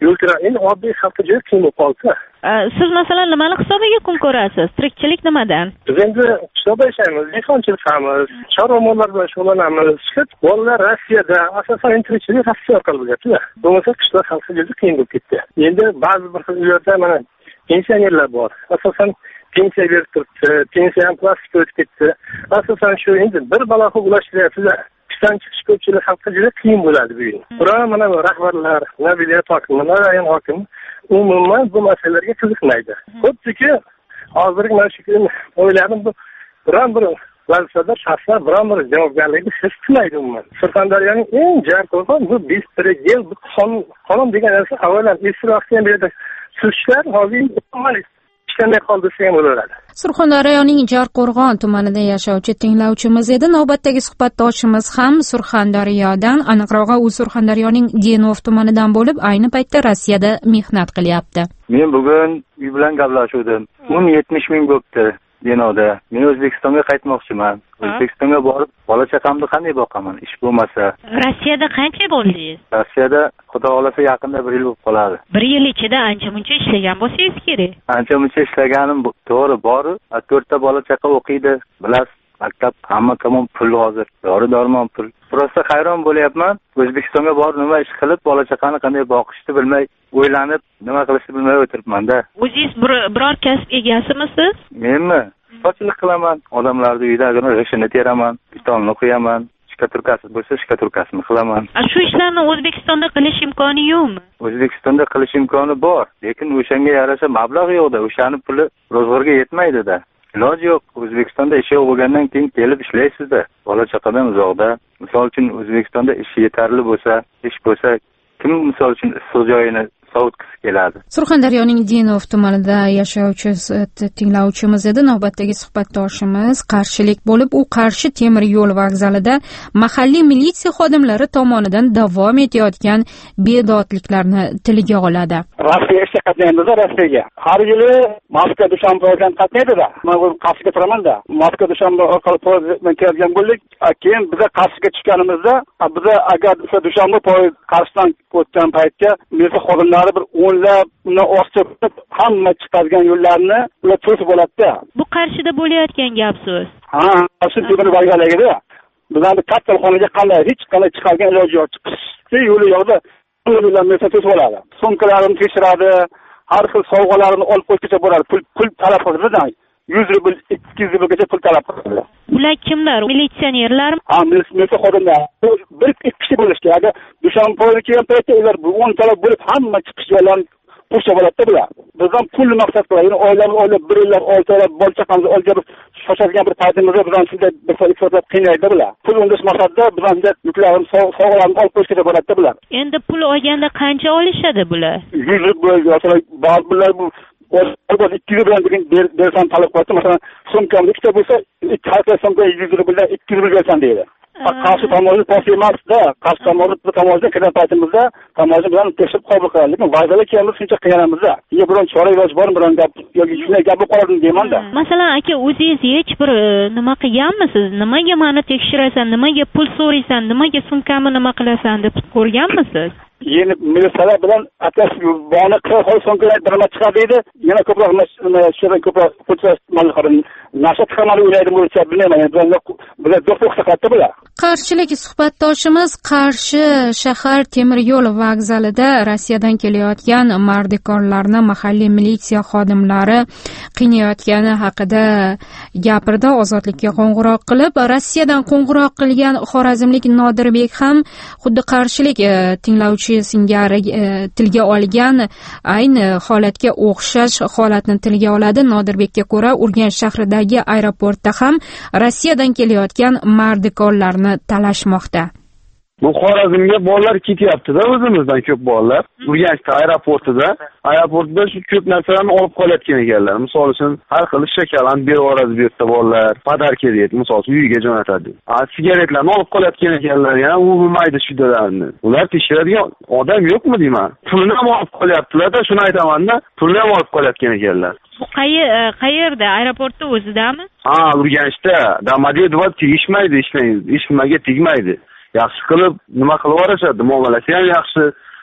yo'l kira endi oddiy xalqqa juda qiyin bo'lib qoldi. Siz masalan nimani hisobiga kun ko'rasiz? Tirikchilik nimadan? Biz endi qishloqda yashaymiz, dehqonchilik qilamiz, chorva mollar bilan shug'ullanamiz. Bolalar Rossiyada asosan tirikchilik Rossiya orqali bo'lyapti-da. Bo'lmasa qishloq xalqi juda qiyin bo'lib ketdi. Endi ba'zi bir uylarda mana pensionerlar bor. Asosan pensiya berib turibdi, pensiya ham plastik o'tib ketdi. Asosan shu endi bir baloga ulashtiryapti-da. Ishdan chiqish ko'pchilik xalqqa juda qiyin bo'ladi bu yil. Biroq mana rahbarlar, viloyat hokimi, rayon hokimi umuman bu masalalarga qiziqmaydi. Ko'pchiki hozirgi mana shu o'yladim bu biron bir vazifalar shaxslar biron bir javobgarlikni his qilmaydi umuman. Surxondaryoning eng jarqo'rg'on bu bestrel bu qonun qonun degan narsa avvalan eski vaqtdan beri sudlar hozir ishlamay qoldi desa ham bo'laveradi. Surxondaryoning Jarqo'rg'on tumanida yashovchi tinglovchimiz edi. Navbatdagi suhbatdoshimiz ham Surxondaryodan, aniqrog'i u Surxondaryoning Denov tumanidan bo'lib, ayni paytda Rossiyada mehnat qilyapti. Men bugun uy bilan gaplashuvdim. o'n yetmish ming bo'pti Denovda. Men O'zbekistonga qaytmoqchiman. O'zbekistonga borib, bola chaqamni qanday boqaman ish bo'lmasa? Rossiyada qancha bo'ldingiz? Rossiyada xudo xolasa yaqinda bir yil bo'lib qoladi. Bir yil ichida ancha-muncha ishlagan bo'lsangiz kerak. Ancha-muncha ishlaganim to'g'ri bor. to'rtta bola chaqa o'qiydi. Bilasiz, maktab hamma tomon pul hozir. Dori-dormon pul. Prosta hayron bo'lyapman. O'zbekistonga borib nima ish qilib, bola chaqani qanday boqishni bilmay, o'ylanib, nima qilishni bilmay o'tiribman-da. O'zingiz biror kasb egasimisiz? Menmi? Sochilik qilaman. Odamlarning uyidagi g'ishini teraman, bitonni qo'yaman. Shkaturkasi bo'lsa, shkaturkasini qilaman. Shu ishlarni O'zbekistonda qilish imkoni yo'qmi? O'zbekistonda qilish imkoni bor, lekin o'shanga yarasha mablag' yo'qda, o'shani puli ro'zg'orga yetmaydi-da. Iloji yo'q. O'zbekistonda ish yo'q bo'lgandan keyin kelib ishlaysizda. Bola chaqadan uzoqda. Misol uchun O'zbekistonda ish yetarli bo'lsa, ish bo'lsa, kim misol uchun issiq joyini sovutgisi keladi. Surxondaryoning Denov tumanida yashovchi tinglovchimiz edi. Navbatdagi suhbatdoshimiz qarshilik bo'lib, u Qarshi temir yo'l vokzalida mahalliy militsiya xodimlari tomonidan davom etayotgan bedodliklarni tilga oladi. Rossiya ishga qatnaymiz Rossiyaga. Har yili Moskva Dushanbe bilan qatnaydi-da. Men Qarshiga turaman-da. Moskva Dushanbe orqali poyezddan kelgan bo'ldik. Keyin biz Qarshiga tushganimizda, biz agar o'sha Dushanbe poyezd Qarshidan o'tgan paytda militsiya xodimlari bir o'nlab uni ostib hamma chiqadigan yo'llarni ular to'sib oladi-da. Bu Qarshida bo'layotgan gap so'z. Ha, shu temir vokzalida. Bizning katta xonaga qanday hech qanday chiqargan iloji yo'q. Chiqishni yo'li yo'qda. Ular mesa to'sib oladi. Sumkalarini tekshiradi, har xil sovg'alarini olib qo'yishga boradi. Pul pul talab qiladi. yuz rubl, ikki yuz rublgacha pul talab qiladi. Ular kimlar? Militsionerlarmi? Ha, militsiya xodimlar. Bir ikki kishi bo'lishi kerak. Dushanbe poyezdi kelgan paytda ular o'n talab bo'lib hamma chiqish yo'llarini qo'shib oladi bular. Bizdan pulni maqsad qiladi. Oilalarni o'ylab, bir yillar, olti oylar bola chaqamizni olib shoshadigan bir paytimizda bizdan shunday bir iqtisodiyot qiynaydi bular. Pul undish maqsadda bizdan yuklarni, sovg'alarni olib qo'yishga boradi bular. Endi pul olganda qancha olishadi bular? yuz rubl yoki ba'zi bular bu Albatta ikki yuz bilan bersan talab qilsa, masalan, sumkamda ikkita bo'lsa, ikki hafta so'ngda yuz bilan ikki yuz bersan deydi. Qarshi tomonni to'siq emasda, qarshi tomonni bir tomonda kirgan paytimizda tomonni bilan tekshirib qabul qiladi. Lekin vazirlik kelib shuncha qiynalamiz-da. Yer biron chora iloj bormi, biron gap yoki shunday gap qo'yardim deyman-da. Masalan, aka, o'zingiz hech bir nima qilganmisiz? Nimaga meni tekshirasan, nimaga pul so'raysan, nimaga sumkamni nima qilasan deb ko'rganmisiz? Yeni militsiyalar bilan atas boni qirq so'mga daromad chiqadi deydi. Yana ko'proq shundan ko'proq qo'shib malqarini nashat qilmali o'ylaydi bo'licha bilmayman. Bizlar doktor hisobda bular. Qarshilik suhbatdoshimiz Qarshi shahar temir yo'l vokzalida Rossiyadan kelayotgan mardikorlarni mahalliy militsiya xodimlari qiynayotgani haqida gapirdi. Ozodlikka qo'ng'iroq qilib, Rossiyadan qo'ng'iroq qilgan xorazmlik Nodirbek ham xuddi qarshilik tinglovchi singari tilga olgan ayni holatga o'xshash holatni tilga oladi. Nodirbekka ko'ra, Urganch shahridagi aeroportda ham Rossiyadan kelayotgan mardikorlarni talashmoqda. Bu Xorazmga bolalar ketyapti-da, o'zimizdan ko'p bolalar. Urganchda aeroportida, aeroportda shu ko'p narsalarni olib qolayotgan ekanlar. Misol uchun, har xil shokoladni berib yuboradi bu yerda bolalar, podarka deydi, misol uchun uyiga jo'natadi. A sigaretlarni olib qolayotgan ekanlar, yana u bilmaydi shundalarni. Ular tekshiradigan odam yo'qmi deyman. Pulni ham olib qolyaptilar-da, shuni aytaman-da, pulni ham olib qolayotgan ekanlar. Bu qayerda? Aeroportda o'zidami? Ha, Urganchda. Domodedovo tegishmaydi ishlaymiz. Hech nimaga tegmaydi. Yaxshi qilib nima qilib yuborishadi, muomalasi ham yaxshi,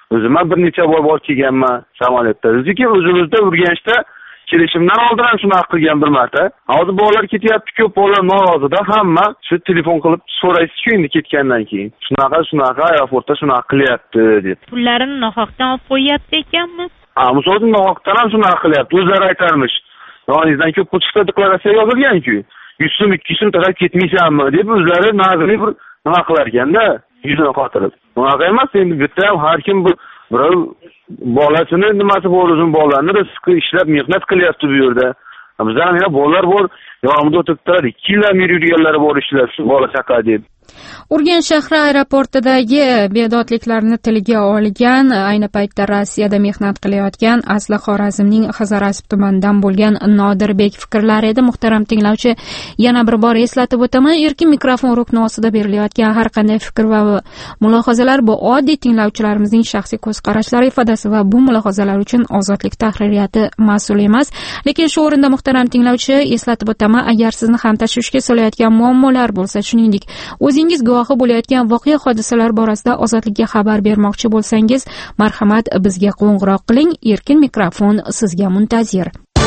O'zim ham bir necha bor borib kelganman samolyotda. Lekin o'zimizda Urganchda kelishimdan oldin ham shunaqa qilgan bir marta. Hozir bolalar ketyapti, ko'p bolalar norozida, hamma shu telefon qilib so'raysiz-ku endi ketgandan keyin. Shunaqa shunaqa aeroportda shunaqa qilyapti deb. Pullarini nohaqdan olib qo'yapti ekanmi? Ha, misol uchun nohaqdan ham shunaqa qilyapti. O'zlari aytarmish. Yoningizdan ko'p pul chiqsa deklaratsiya yozilgan-ku. yuz so'm, ikki yuz so'm talab ketmaysanmi deb o'zlari nazariy bir nima qilar ekanda, yuzini qotirib. Bunaqa emas, endi bu yerda ham har kim bir birov bolasini nimasi bor, o'zini bolalarni rizqi ishlab mehnat qilyapti bu yerda. Bizda ham yana bolalar bor, yonimda o'tiribdilar, ikki yillar yurganlari bor ishlab, bola chaqa deb. Urganch shahri aeroportidagi bedodliklarni tilga olgan, ayni paytda Rossiyada mehnat qilayotgan Asli Xorazmning Xizarasp tumanidan bo'lgan Nodirbek fikrlari edi. Muhtaram tinglovchi, yana bir bor eslatib o'taman, erkin mikrofon rukni ostida berilayotgan har qanday fikr va mulohazalar bu oddiy tinglovchilarimizning shaxsiy ko'z qarashlari ifodasi va bu mulohazalar uchun Ozodlik tahririyati mas'ul emas. Lekin shu o'rinda muhtaram tinglovchi, eslatib o'taman, agar sizni ham tashvishga solayotgan muammolar bo'lsa, shuningdek o'zingiz guvohi bo'layotgan voqea hodisalar borasida Ozodlikka xabar bermoqchi bo'lsangiz, marhamat bizga qo'ng'iroq qiling. Erkin mikrofon sizga muntazir.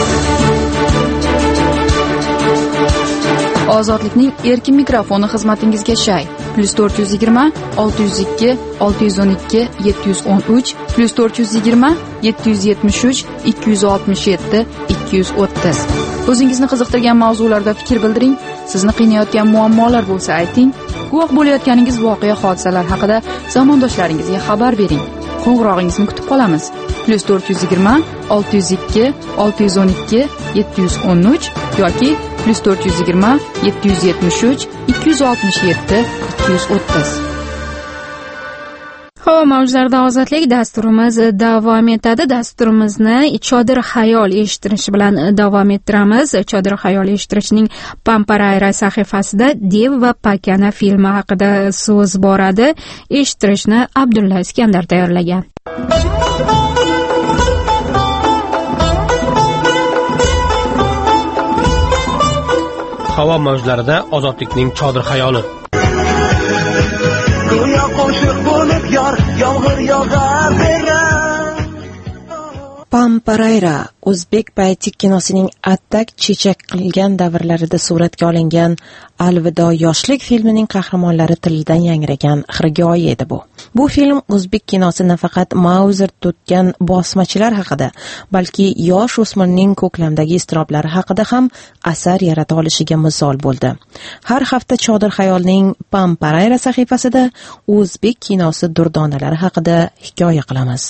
Ozodlikning erkin mikrofoni xizmatingizga shay. plus to'rt yuz yigirma olti yuz ikki olti yuz o'n ikki yetti yuz o'n uch plus to'rt yuz yigirma yetti yuz yetmish uch ikki yuz oltmish yetti ikki yuz o'ttiz. O'zingizni qiziqtirgan mavzularda fikr bildiring. Sizni qiynayotgan muammolar bo'lsa ayting. Guvoh bo'layotganingiz voqea hodisalar haqida zamondoshlaringizga xabar bering. Qo'ng'irog'ingizni kutib qolamiz. plus to'rt yuz yigirma olti yuz ikki olti yuz o'n ikki yetti yuz o'n uch yoki plus to'rt yuz yigirma yetti yuz yetmish uch ikki yuz oltmish yetti ikki yuz o'ttiz. Havo mavjlarida ozodlik dasturimiz davom etadi. Dasturimizni Chodir xayol eshittirish bilan davom ettiramiz. Chodir xayol eshittirishning Pamparayra sahifasida Dev va Pakana filmi haqida so'z boradi. Eshittirishni Abdulla Iskandar tayyorlagan. Havo mavjlarida ozodlikning Chodir xayoli. Go'yo qo'shiq bo'lib yor, yomg'ir yog'ar berar. Pamparayra o'zbek poetik kinosining attak chechak qilgan davrlarida suratga olingan Alvido yoshlik filmining qahramonlari tilidan yangragan xirgoyi edi bu. Bu film o'zbek kinosi nafaqat Mauzer tutgan bosmachilar haqida, balki yosh o'smirning ko'klamdagi iztiroblari haqida ham asar yarata olishiga misol bo'ldi. Har hafta Chodir xayolning Pamparayra sahifasida o'zbek kinosi durdonalari haqida hikoya qilamiz.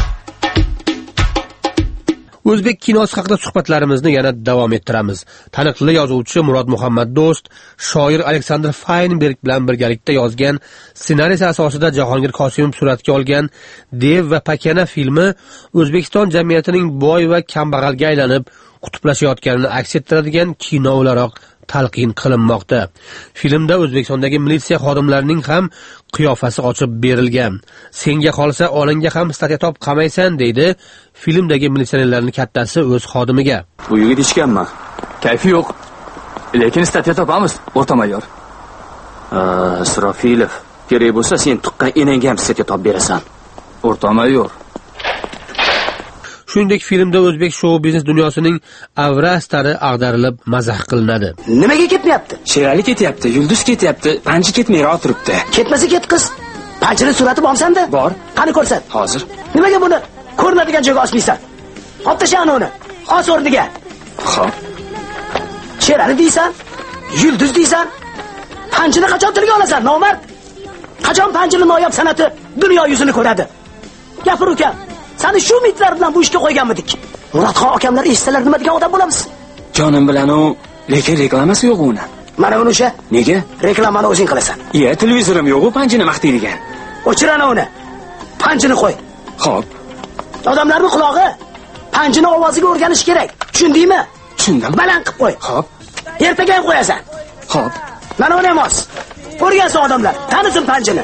O'zbek kinosi haqida suhbatlarimizni yana davom ettiramiz. Taniqli yozuvchi Murod Muhammad Do'st, shoir Aleksandr Faynberg bilan birgalikda yozgan ssenariy asosida Jahongir Qosimov suratga olgan Dev va Pakana filmi O'zbekiston jamiyatining boy va kambag'alga aylanib qutublashayotganini aks ettiradigan kino o'laroq talqin qilinmoqda. Filmda O'zbekistondagi militsiya xodimlarining ham qiyofasi ochib berilgan. Senga qolsa olinga ham statya top qamaysan deydi filmdagi militsionerlarning kattasi o'z xodimiga. Bu yigit ichganman. Kayfi yo'q. Lekin statya topamiz, o'rta mayor. Isrofilov, kerak bo'lsa sen tuqqan enangga ham statya top berasan, o'rta mayor. Shuningdek, filmda o'zbek shou-biznes dunyosining avrastari ag'darilib mazah qilinadi. Nimaga ketmayapti? Sherali ketyapti, yulduz ketyapti, panji ketmayroq turibdi. Ketmasa ket qiz. Panjini surati bormi-sanda? Bor. Qani ko'rsat. Hozir. Nimaga buni ko'rinadigan joyga osmaysan? Olib tashlani uni. Os o'rniga. Xo'p. Sherali deysan? Yulduz deysan? Panjini qachon tilga olasan, nomard? Qachon panjini noyob san'ati dunyo yuzini ko'radi? Gapir ukam. Sani shu mitlar bilan bu ishga qo'yganmidik? Murodxon akamlar eshitsalar nima degan odam bo'lamiz? Jonim bilan u, lekin reklamasi yo'q uni. Mana uni o'sha. Nega? Reklamani o'zing qilasan. Iya, televizorim yo'q, u panjini maqtaydigan. O'chirana uni. Panjini qo'y. Xo'p. Odamlarning qulog'i panjini ovoziga o'rganish kerak. Tushundingmi? Tushundim. Baland qilib qo'y. Xo'p. Ertaga ham qo'yasan. Xo'p. Mana uni emas. O'rgansin odamlar. Tanisin panjini.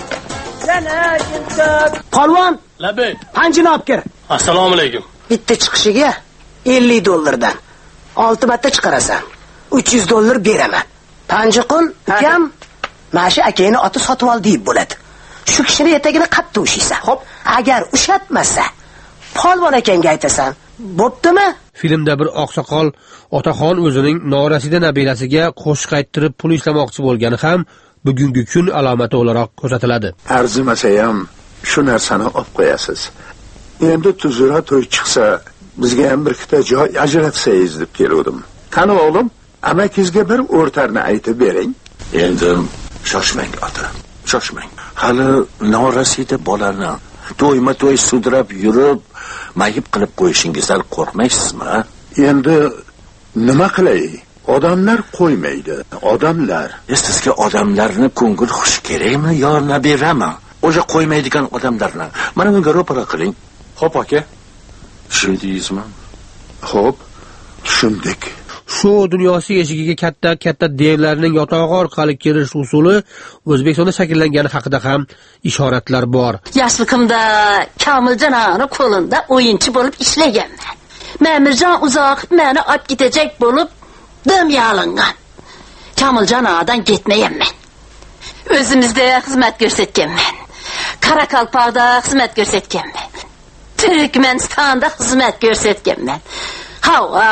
Polvon, Labay. panjini olib kir. Assalomu alaykum. Bitta chiqishiga ellik dollardan olti marta chiqarasan. uch yuz dollar beraman. Panji qul, ukam, mana shu akangni oti sotib ol deb bo'ladi. shu kishini etagini qattiq ushlaysan. Xo'p, agar ushatmasa, polvon akangga aytasan. Bo'ptimi? Filmda bir oqsoqol otaxon o'zining norasida nabirasiga qo'shiq ayttirib pul ishlamoqchi bo'lgani ham bugungi kun alomati o'laroq ko'rsatiladi. Arzimasa ham shu narsani olib qo'yasiz. Endi tuzura to'y chiqsa, bizga ham bir ikkita joy ajratsangiz deb keldim. Qani o'g'lim, amakizga bir o'rtarni aytib bering. Endi shoshmang ota, shoshmang. Hali norasida bolani to'yma-to'y sudrab yurib, mayib qilib qo'yishingizdan qo'rqmaysizmi? Endi nima qilay? Odamlar qo'ymaydi, odamlar. Sizga odamlarni ko'ngil xush kerakmi yo nabirami? O'sha qo'ymaydigan odamlarni mana bunga ro'para qiling. Xo'p aka. Tushundingizmi? Xo'p, tushundik. Shu dunyosi eshigiga katta-katta devlarning yotog'i orqali kirish usuli O'zbekistonda shakllangani haqida ham ishoratlar bor. Yoshligimda Kamiljon og'ani qo'linda o'yinchi bo'lib ishlaganman. Ma'mirjon uzoq meni olib ketajak bo'lib dim yalingan. Kamiljon og'adan ketmayapman. O'zimizda xizmat ko'rsatganman. Qoraqalpoqda xizmat ko'rsatganman. Turkmanistonda xizmat ko'rsatganman. Hava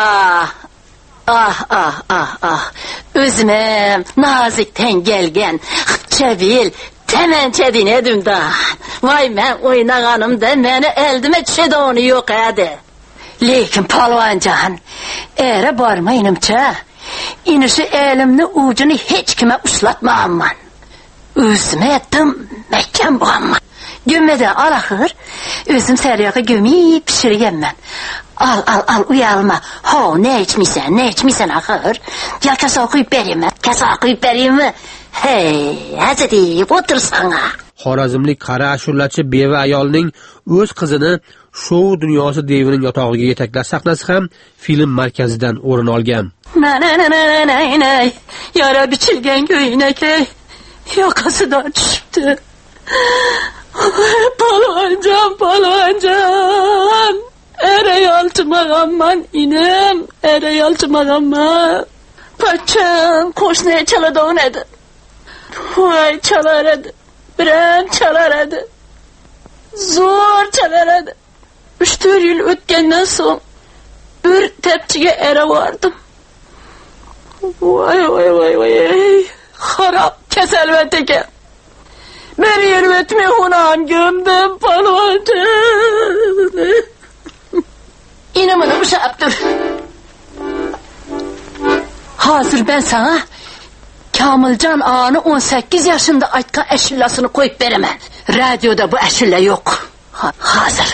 Ah ah ah ah. O'zim nozikdan kelgan xipchabil tamanchadan edimda. Voy, men o'ynaganimda meni eldime chedoni yo'q edi. Lekin polvonjon, era bormaynimcha, ini shu elimni ucunu hech kimga ushlatmayman. O'zim etdim, mahkam bo'lman. Gömmede alaxır, özüm seryağı gömüyip pişirgenmen. Al al al uyalma. Ho, ne içmişsen, ne içmişsen axır. Gel kasa okuyup vereyim mi? Kasa okuyup vereyim mi? Hey, hadi deyip otur sana. Xorazmlik qari ashulachi beva ayolning o'z qizini shou dunyosi devining yotog'iga yetaklash sahnasi ham film markazidan o'rin olgan. Na na na na na na. Yara bichilgan go'ynakay yoqasidan tushibdi. Polvonjon, polvonjon. Era yolchimag'amman inem, era yolchimag'amman. Qachon qo'shni chaladigan edi. Voy, chalar edi. Biram chalar edi. Zo'r chalar edi. uch to'rt yil o'tgandan so'ng bir tepchiga era vardım. Voy voy voy voy. Xarob kasalvat ekan. Bir yer o'tmay xonam gömdim polvonjon. İnamını uşaq dur. Hazır ben sana Kamiljon ağanı on sakkiz yaşında aytgan ashullasini qo'yib beraman. Radioda bu ashulla yo'q. Ha, hazır.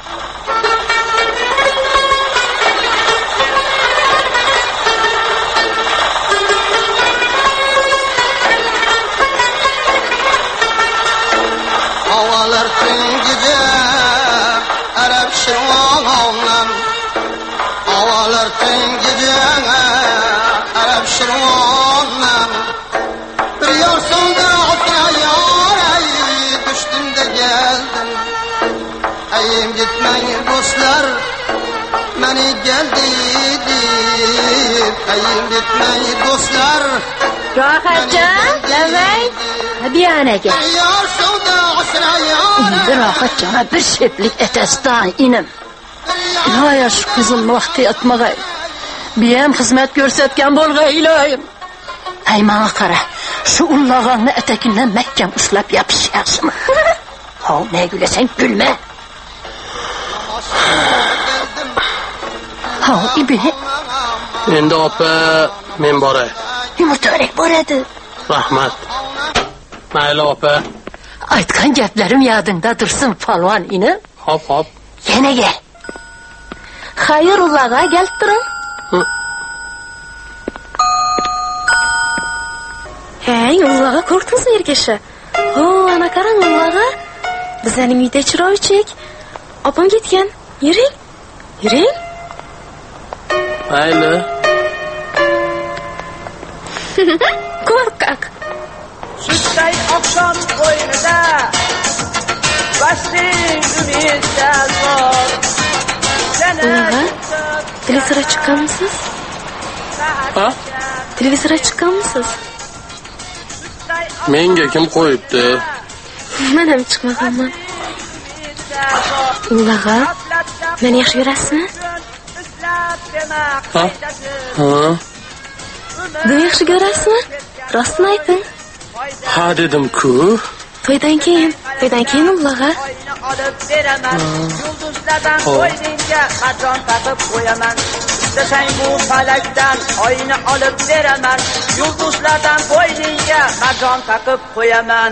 Havalar tengide Arap şirvanağından Havalar tengide Arap şirvanağından Bir yarsında atya yar düştüm de geldim. Ayım gitmeyin dostlar beni geldi deyip. Ayım gitmeyin dostlar Rahatcan, evet. Bir yana gel. İndi Rahatcan'a bir şeplik etestan inim. İlahi şu kızın vakti yatmağa. Bir hem hizmet görsetken bolga ilahim. Hey bana qara, şu ullağanlı etekinden mehkem uslap yapışarsın. Ha ne gülesen gülme. Ha ibini. Endi opa men boray. Yumurta örek bor edi. Rahmat. Mayli opa. Aytgan gaplerim yadında dursun polvon inim. Hop hop. Yana gel. Xayrullaga gelip turun. Hey, ullaga korktunuz mu erkeşi? Oo, ana karang ullaga. Bizning uyda chiroychik. Opam ketgan. Yuring. Yuring. Mayli. Korkak. Sutday oqshom o'yinida Bashling umiddan bor. Ullaga, televizorga chiqqanmisiz? Ha? Televizorga chiqqanmisiz? Menga kim qo'yibdi? Men ham chiqmaganman. Ulag'a, meni yaxshi ko'rasizmi? Ha? Ha? Buni yaxshi ko'rasizmi? Rostini ayting. Ha dedim-ku. To'ydan keyin, to'ydan keyin ulag'a. olib beraman. Yulduzlardan qo'yningga qachon taqib qo'yaman. Desang bu falakdan oyni olib beraman. Yulduzlardan qo'yningga qachon taqib qo'yaman.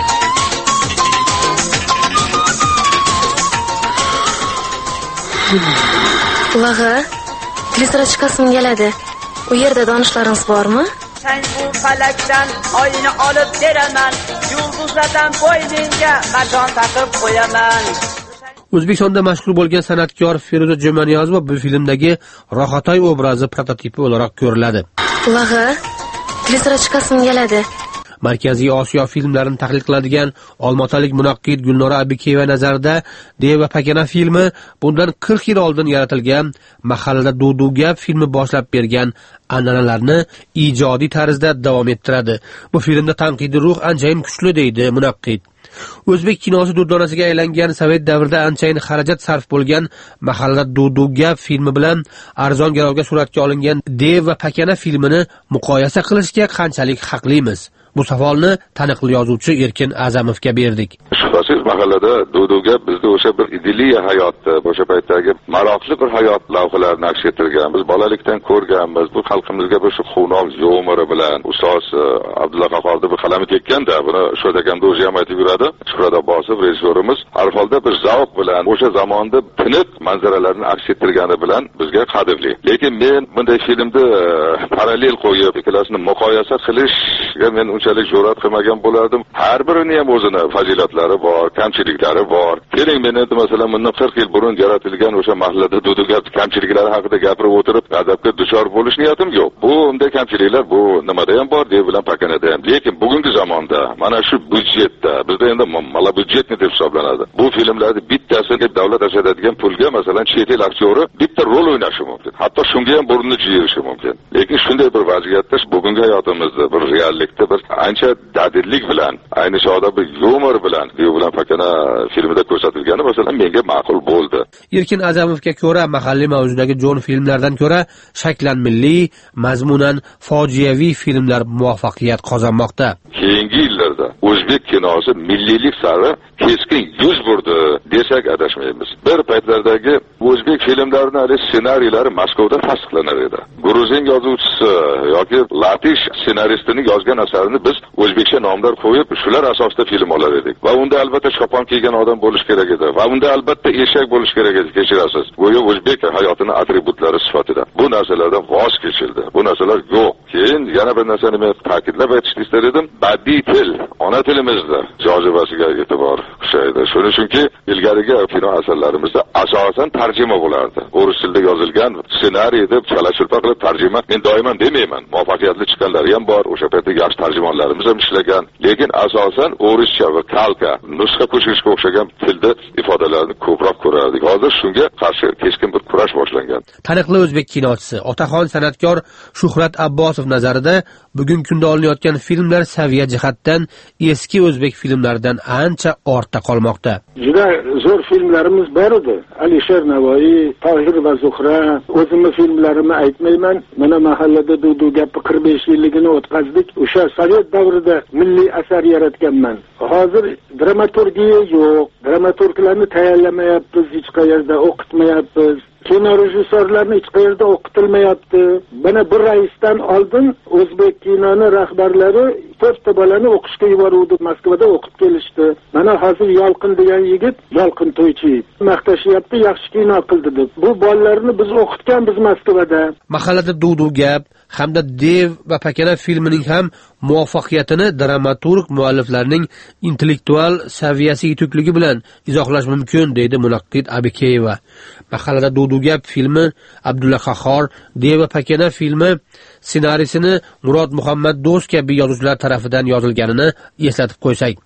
Ulag'a, televizor chiqasim keladi. U yerda donishlarimiz bormi? Sen bu falakdan oyni olib beraman. Yulduzlardan qo'yningga qachon taqib qo'yaman. O'zbekistonda mashhur bo'lgan san'atkor Feruza Jumaniyozova bu filmdagi Rohatay obrazi prototipi o'laroq ko'riladi. Ulag'a, televizor chiqasim keladi. Markaziy Osiyo filmlarini tahlil qiladigan olmaotalik munaqqid Gulnora Abikeyeva nazarida Dev va Pakana filmi bundan qirq yil oldin yaratilgan Mahallada Duv-duv gap filmi boshlab bergan an'analarni ijodiy tarzda davom ettiradi. Bu filmda tanqidiy ruh anchayin kuchli deydi munaqqid. O'zbek kinosi durdonasiga aylangan Sovet davrida anchayin xarajat sarf bo'lgan Mahallada Duv-duv gap filmi bilan arzon garovga suratga olingan Dev va Pakana filmini muqoyasa qilishga qanchalik haqlimiz? Bu savolni taniqli yozuvchi Erkin Azamovga berdik. Shubhasiz mahallada Duv-duv gap bizda o'sha bir idilliya hayotni, o'sha paytdagi maroqli bir hayot lavhalarini aks ettirgan. Biz bolalikdan ko'rganmiz. Bu xalqimizga bir shu quvnoq yomiri bilan ustoz Abdulla Qahhorni bir qalami tekkanda, buni Shuhrat akamda o'zi ham aytib yuradi. Shuhrat Abbosov rejissyorimiz har holda bir zavq bilan o'sha zamonda tiniq manzaralarni aks ettirgani bilan bizga qadrli. Lekin men bunday filmni parallel qo'yib, ikkalasini muqoyasa qilishga men unchalik jur'at qilmagan bo'lardim. Har birining ham o'zini fazilatlari bor, kamchiliklari bor. Keling, men endi masalan bundan qirq yil burun yaratilgan o'sha mahallada Duv-duv gap kamchiliklari haqida gapirib o'tirib, g'azabga duchor bo'lish niyatim yo'q. Bu unday kamchiliklar bu nimada ham bor, Dev bilan Pakanada ham. Lekin bugungi zamonda mana shu byudjetda, bizda endi mala byudjetni deb hisoblanadi. Bu filmlarda bittasiga davlat ajratadigan pulga masalan chet el aktyori bitta rol o'ynashi mumkin. Hatto shunga ham burnini jiyirishi mumkin. Lekin shunday bir vaziyatda bugungi hayotimizda bir reallikda bir ancha dadillik bilan, ayni chog'da bir yumor bilan Dev bilan Pakana filmida ko'rsatilgani masalan menga ma'qul bo'ldi. Erkin Azamovga ko'ra, mahalliy mavzudagi jo'n filmlardan ko'ra shaklan milliy, mazmunan fojiaviy filmlar muvaffaqiyat qozonmoqda. Keyingi yillarda o'zbek kinosi milliylik sari keskin yuz burdi desak adashmaymiz. Bir paytlardagi o'zbek filmlarining hali ssenariylari Moskvada tasdiqlanar edi. Gruzin yozuvchisi yoki latish ssenaristining yozgan asarini biz o'zbekcha nomlar qo'yib, shular asosida film olar edik. Va unda albatta chopon kiygan odam bo'lish kerak edi. Va unda albatta eshak bo'lish kerak edi, kechirasiz. Go'yo o'zbek hayotining atributlari sifatida. Bu narsalardan voz kechildi. Bu narsalar yo'q. Keyin yana bir narsani men ta'kidlab aytishni istar edim. Badiiy til, ona tilimizda jozibasiga e'tibor qilishaydi. Shuning uchunki ilgarigi kino asarlarimizda asosan tarjima bo'lardi. O'ris tilida yozilgan ssenariy deb chala-chulpa qilib tarjima men doiman demayman. Muvaffaqiyatli chiqqanlari ham bor. O'sha paytda yaxshi tarjimonlarimiz ham ishlagan. Lekin asosan o'rischa va kalka, nusxa ko'chirishga o'xshagan tilda ifodalarni ko'proq ko'rardik. Hozir shunga qarshi keskin bir kurash boshlangan. Taniqli o'zbek kinochisi, otaxon san'atkor Shuhrat Abbosov nazarida bugungi kunda olinayotgan filmlar saviya jihatdan eski o'zbek filmlaridan ancha ortda qolmoqda. Juda zo'r filmlarimiz bor edi. Alisher Navoiy, Tohir va Zuhra, o'zimni filmlarimni aytmayman. Mana mahallada Duv-duv gapni qirq besh yilligini o'tkazdik. O'sha Sovet davrida milliy asar yaratganman. Hozir dramaturgiya yo'q. Dramaturglarni tayyorlamayapmiz, hech qayerda o'qitmayapmiz. Kino rejissyorlarni hech qayerda o'qitilmayapti. Mana bir raisdan oldin o'zbek kinoni rahbarlari to'rtta bolani o'qishga yuboruvdi, Moskvada o'qib kelishdi. Mana hozir Yolqin degan yigit, Yolqin To'ychi maqtashyapti, yaxshi kino qildi deb. Bu bolalarni biz o'qitganmiz Moskvada. Mahallada Duv-duv gap hamda Dev va Pakana filmining ham muvaffaqiyatini dramaturg mualliflarning intellektual saviyasi yetukligi bilan izohlash mumkin, deydi munaqqid Abikeyeva. Mahallada Duv-duv gap filmi Abdulla Qahhor, Dev va Pakana filmi ssenarisini Murod Muhammad Do'st kabi yozuvchilar tarafidan yozilganini eslatib qo'ysak.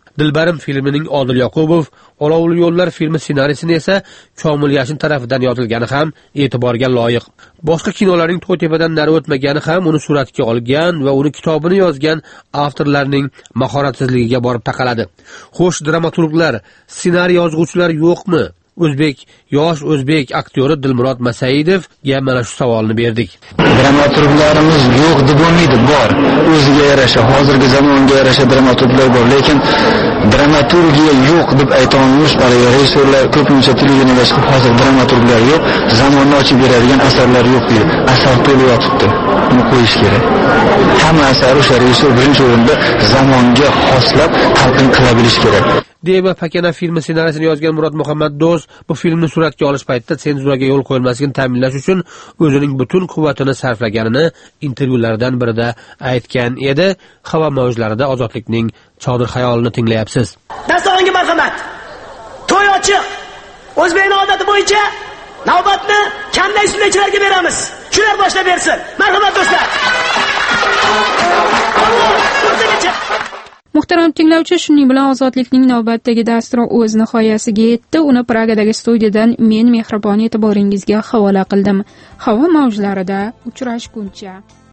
Dilbarim filmining Odil Yoqubov, Olovli yo'llar filmi ssenarisini esa Komil Yashin tarafidan yozilgani ham e'tiborga loyiq. Boshqa kinolarning To'ytepadan nari o'tmagani ham uni suratga olgan va uni kitobini yozgan avtorlarning mahoratsizligiga borib taqaladi. Xo'sh, dramaturglar, ssenariy yozuvchilar yo'qmi? O'zbek yosh o'zbek aktyori Dilmurod Masaidovga mana shu savolni berdik. Dramaturglarimiz yo'q deb bo'lmaydi, bor. O'ziga yarasha, hozirgi zamonga yarasha dramaturglar bor, lekin dramaturgiya yo'q deb ayta olmaymiz. Rejissyorlar ko'pincha televideniyada chiqib, hozir dramaturglar yo'q, zamonni ochib beradigan asarlar yo'q deydi. Asar to'lib yotibdi. Buni qo'yish kerak. Hamma asar o'sha rejissyor birinchi o'rinda zamonga xoslab talqin qila bilish kerak. Deva Pakana filmi ssenarisini yozgan Murod Muhammad Do'st bu filmni suratga olish paytida senzuraga yo'l qo'yilmasligini ta'minlash uchun o'zining butun quvvatini sarflaganini intervyularidan birida aytgan edi. Havo mavjlarida ozodlikning chodir xayolini tinglayapsiz. Dasturxonga marhamat. To'y ochiq. O'zbekning odati bo'yicha navbatni kanday suvchilarga beramiz. Shular boshlab bersin. Marhamat do'stlar. Muhtaram tinglovchi, shuning bilan ozodlikning navbatdagi dasturi o'z nihoyasiga yetdi. Uni Pragadagi studiyadan men mehribon e'tiboringizga havola qildim. Havo mavjlarida uchrashguncha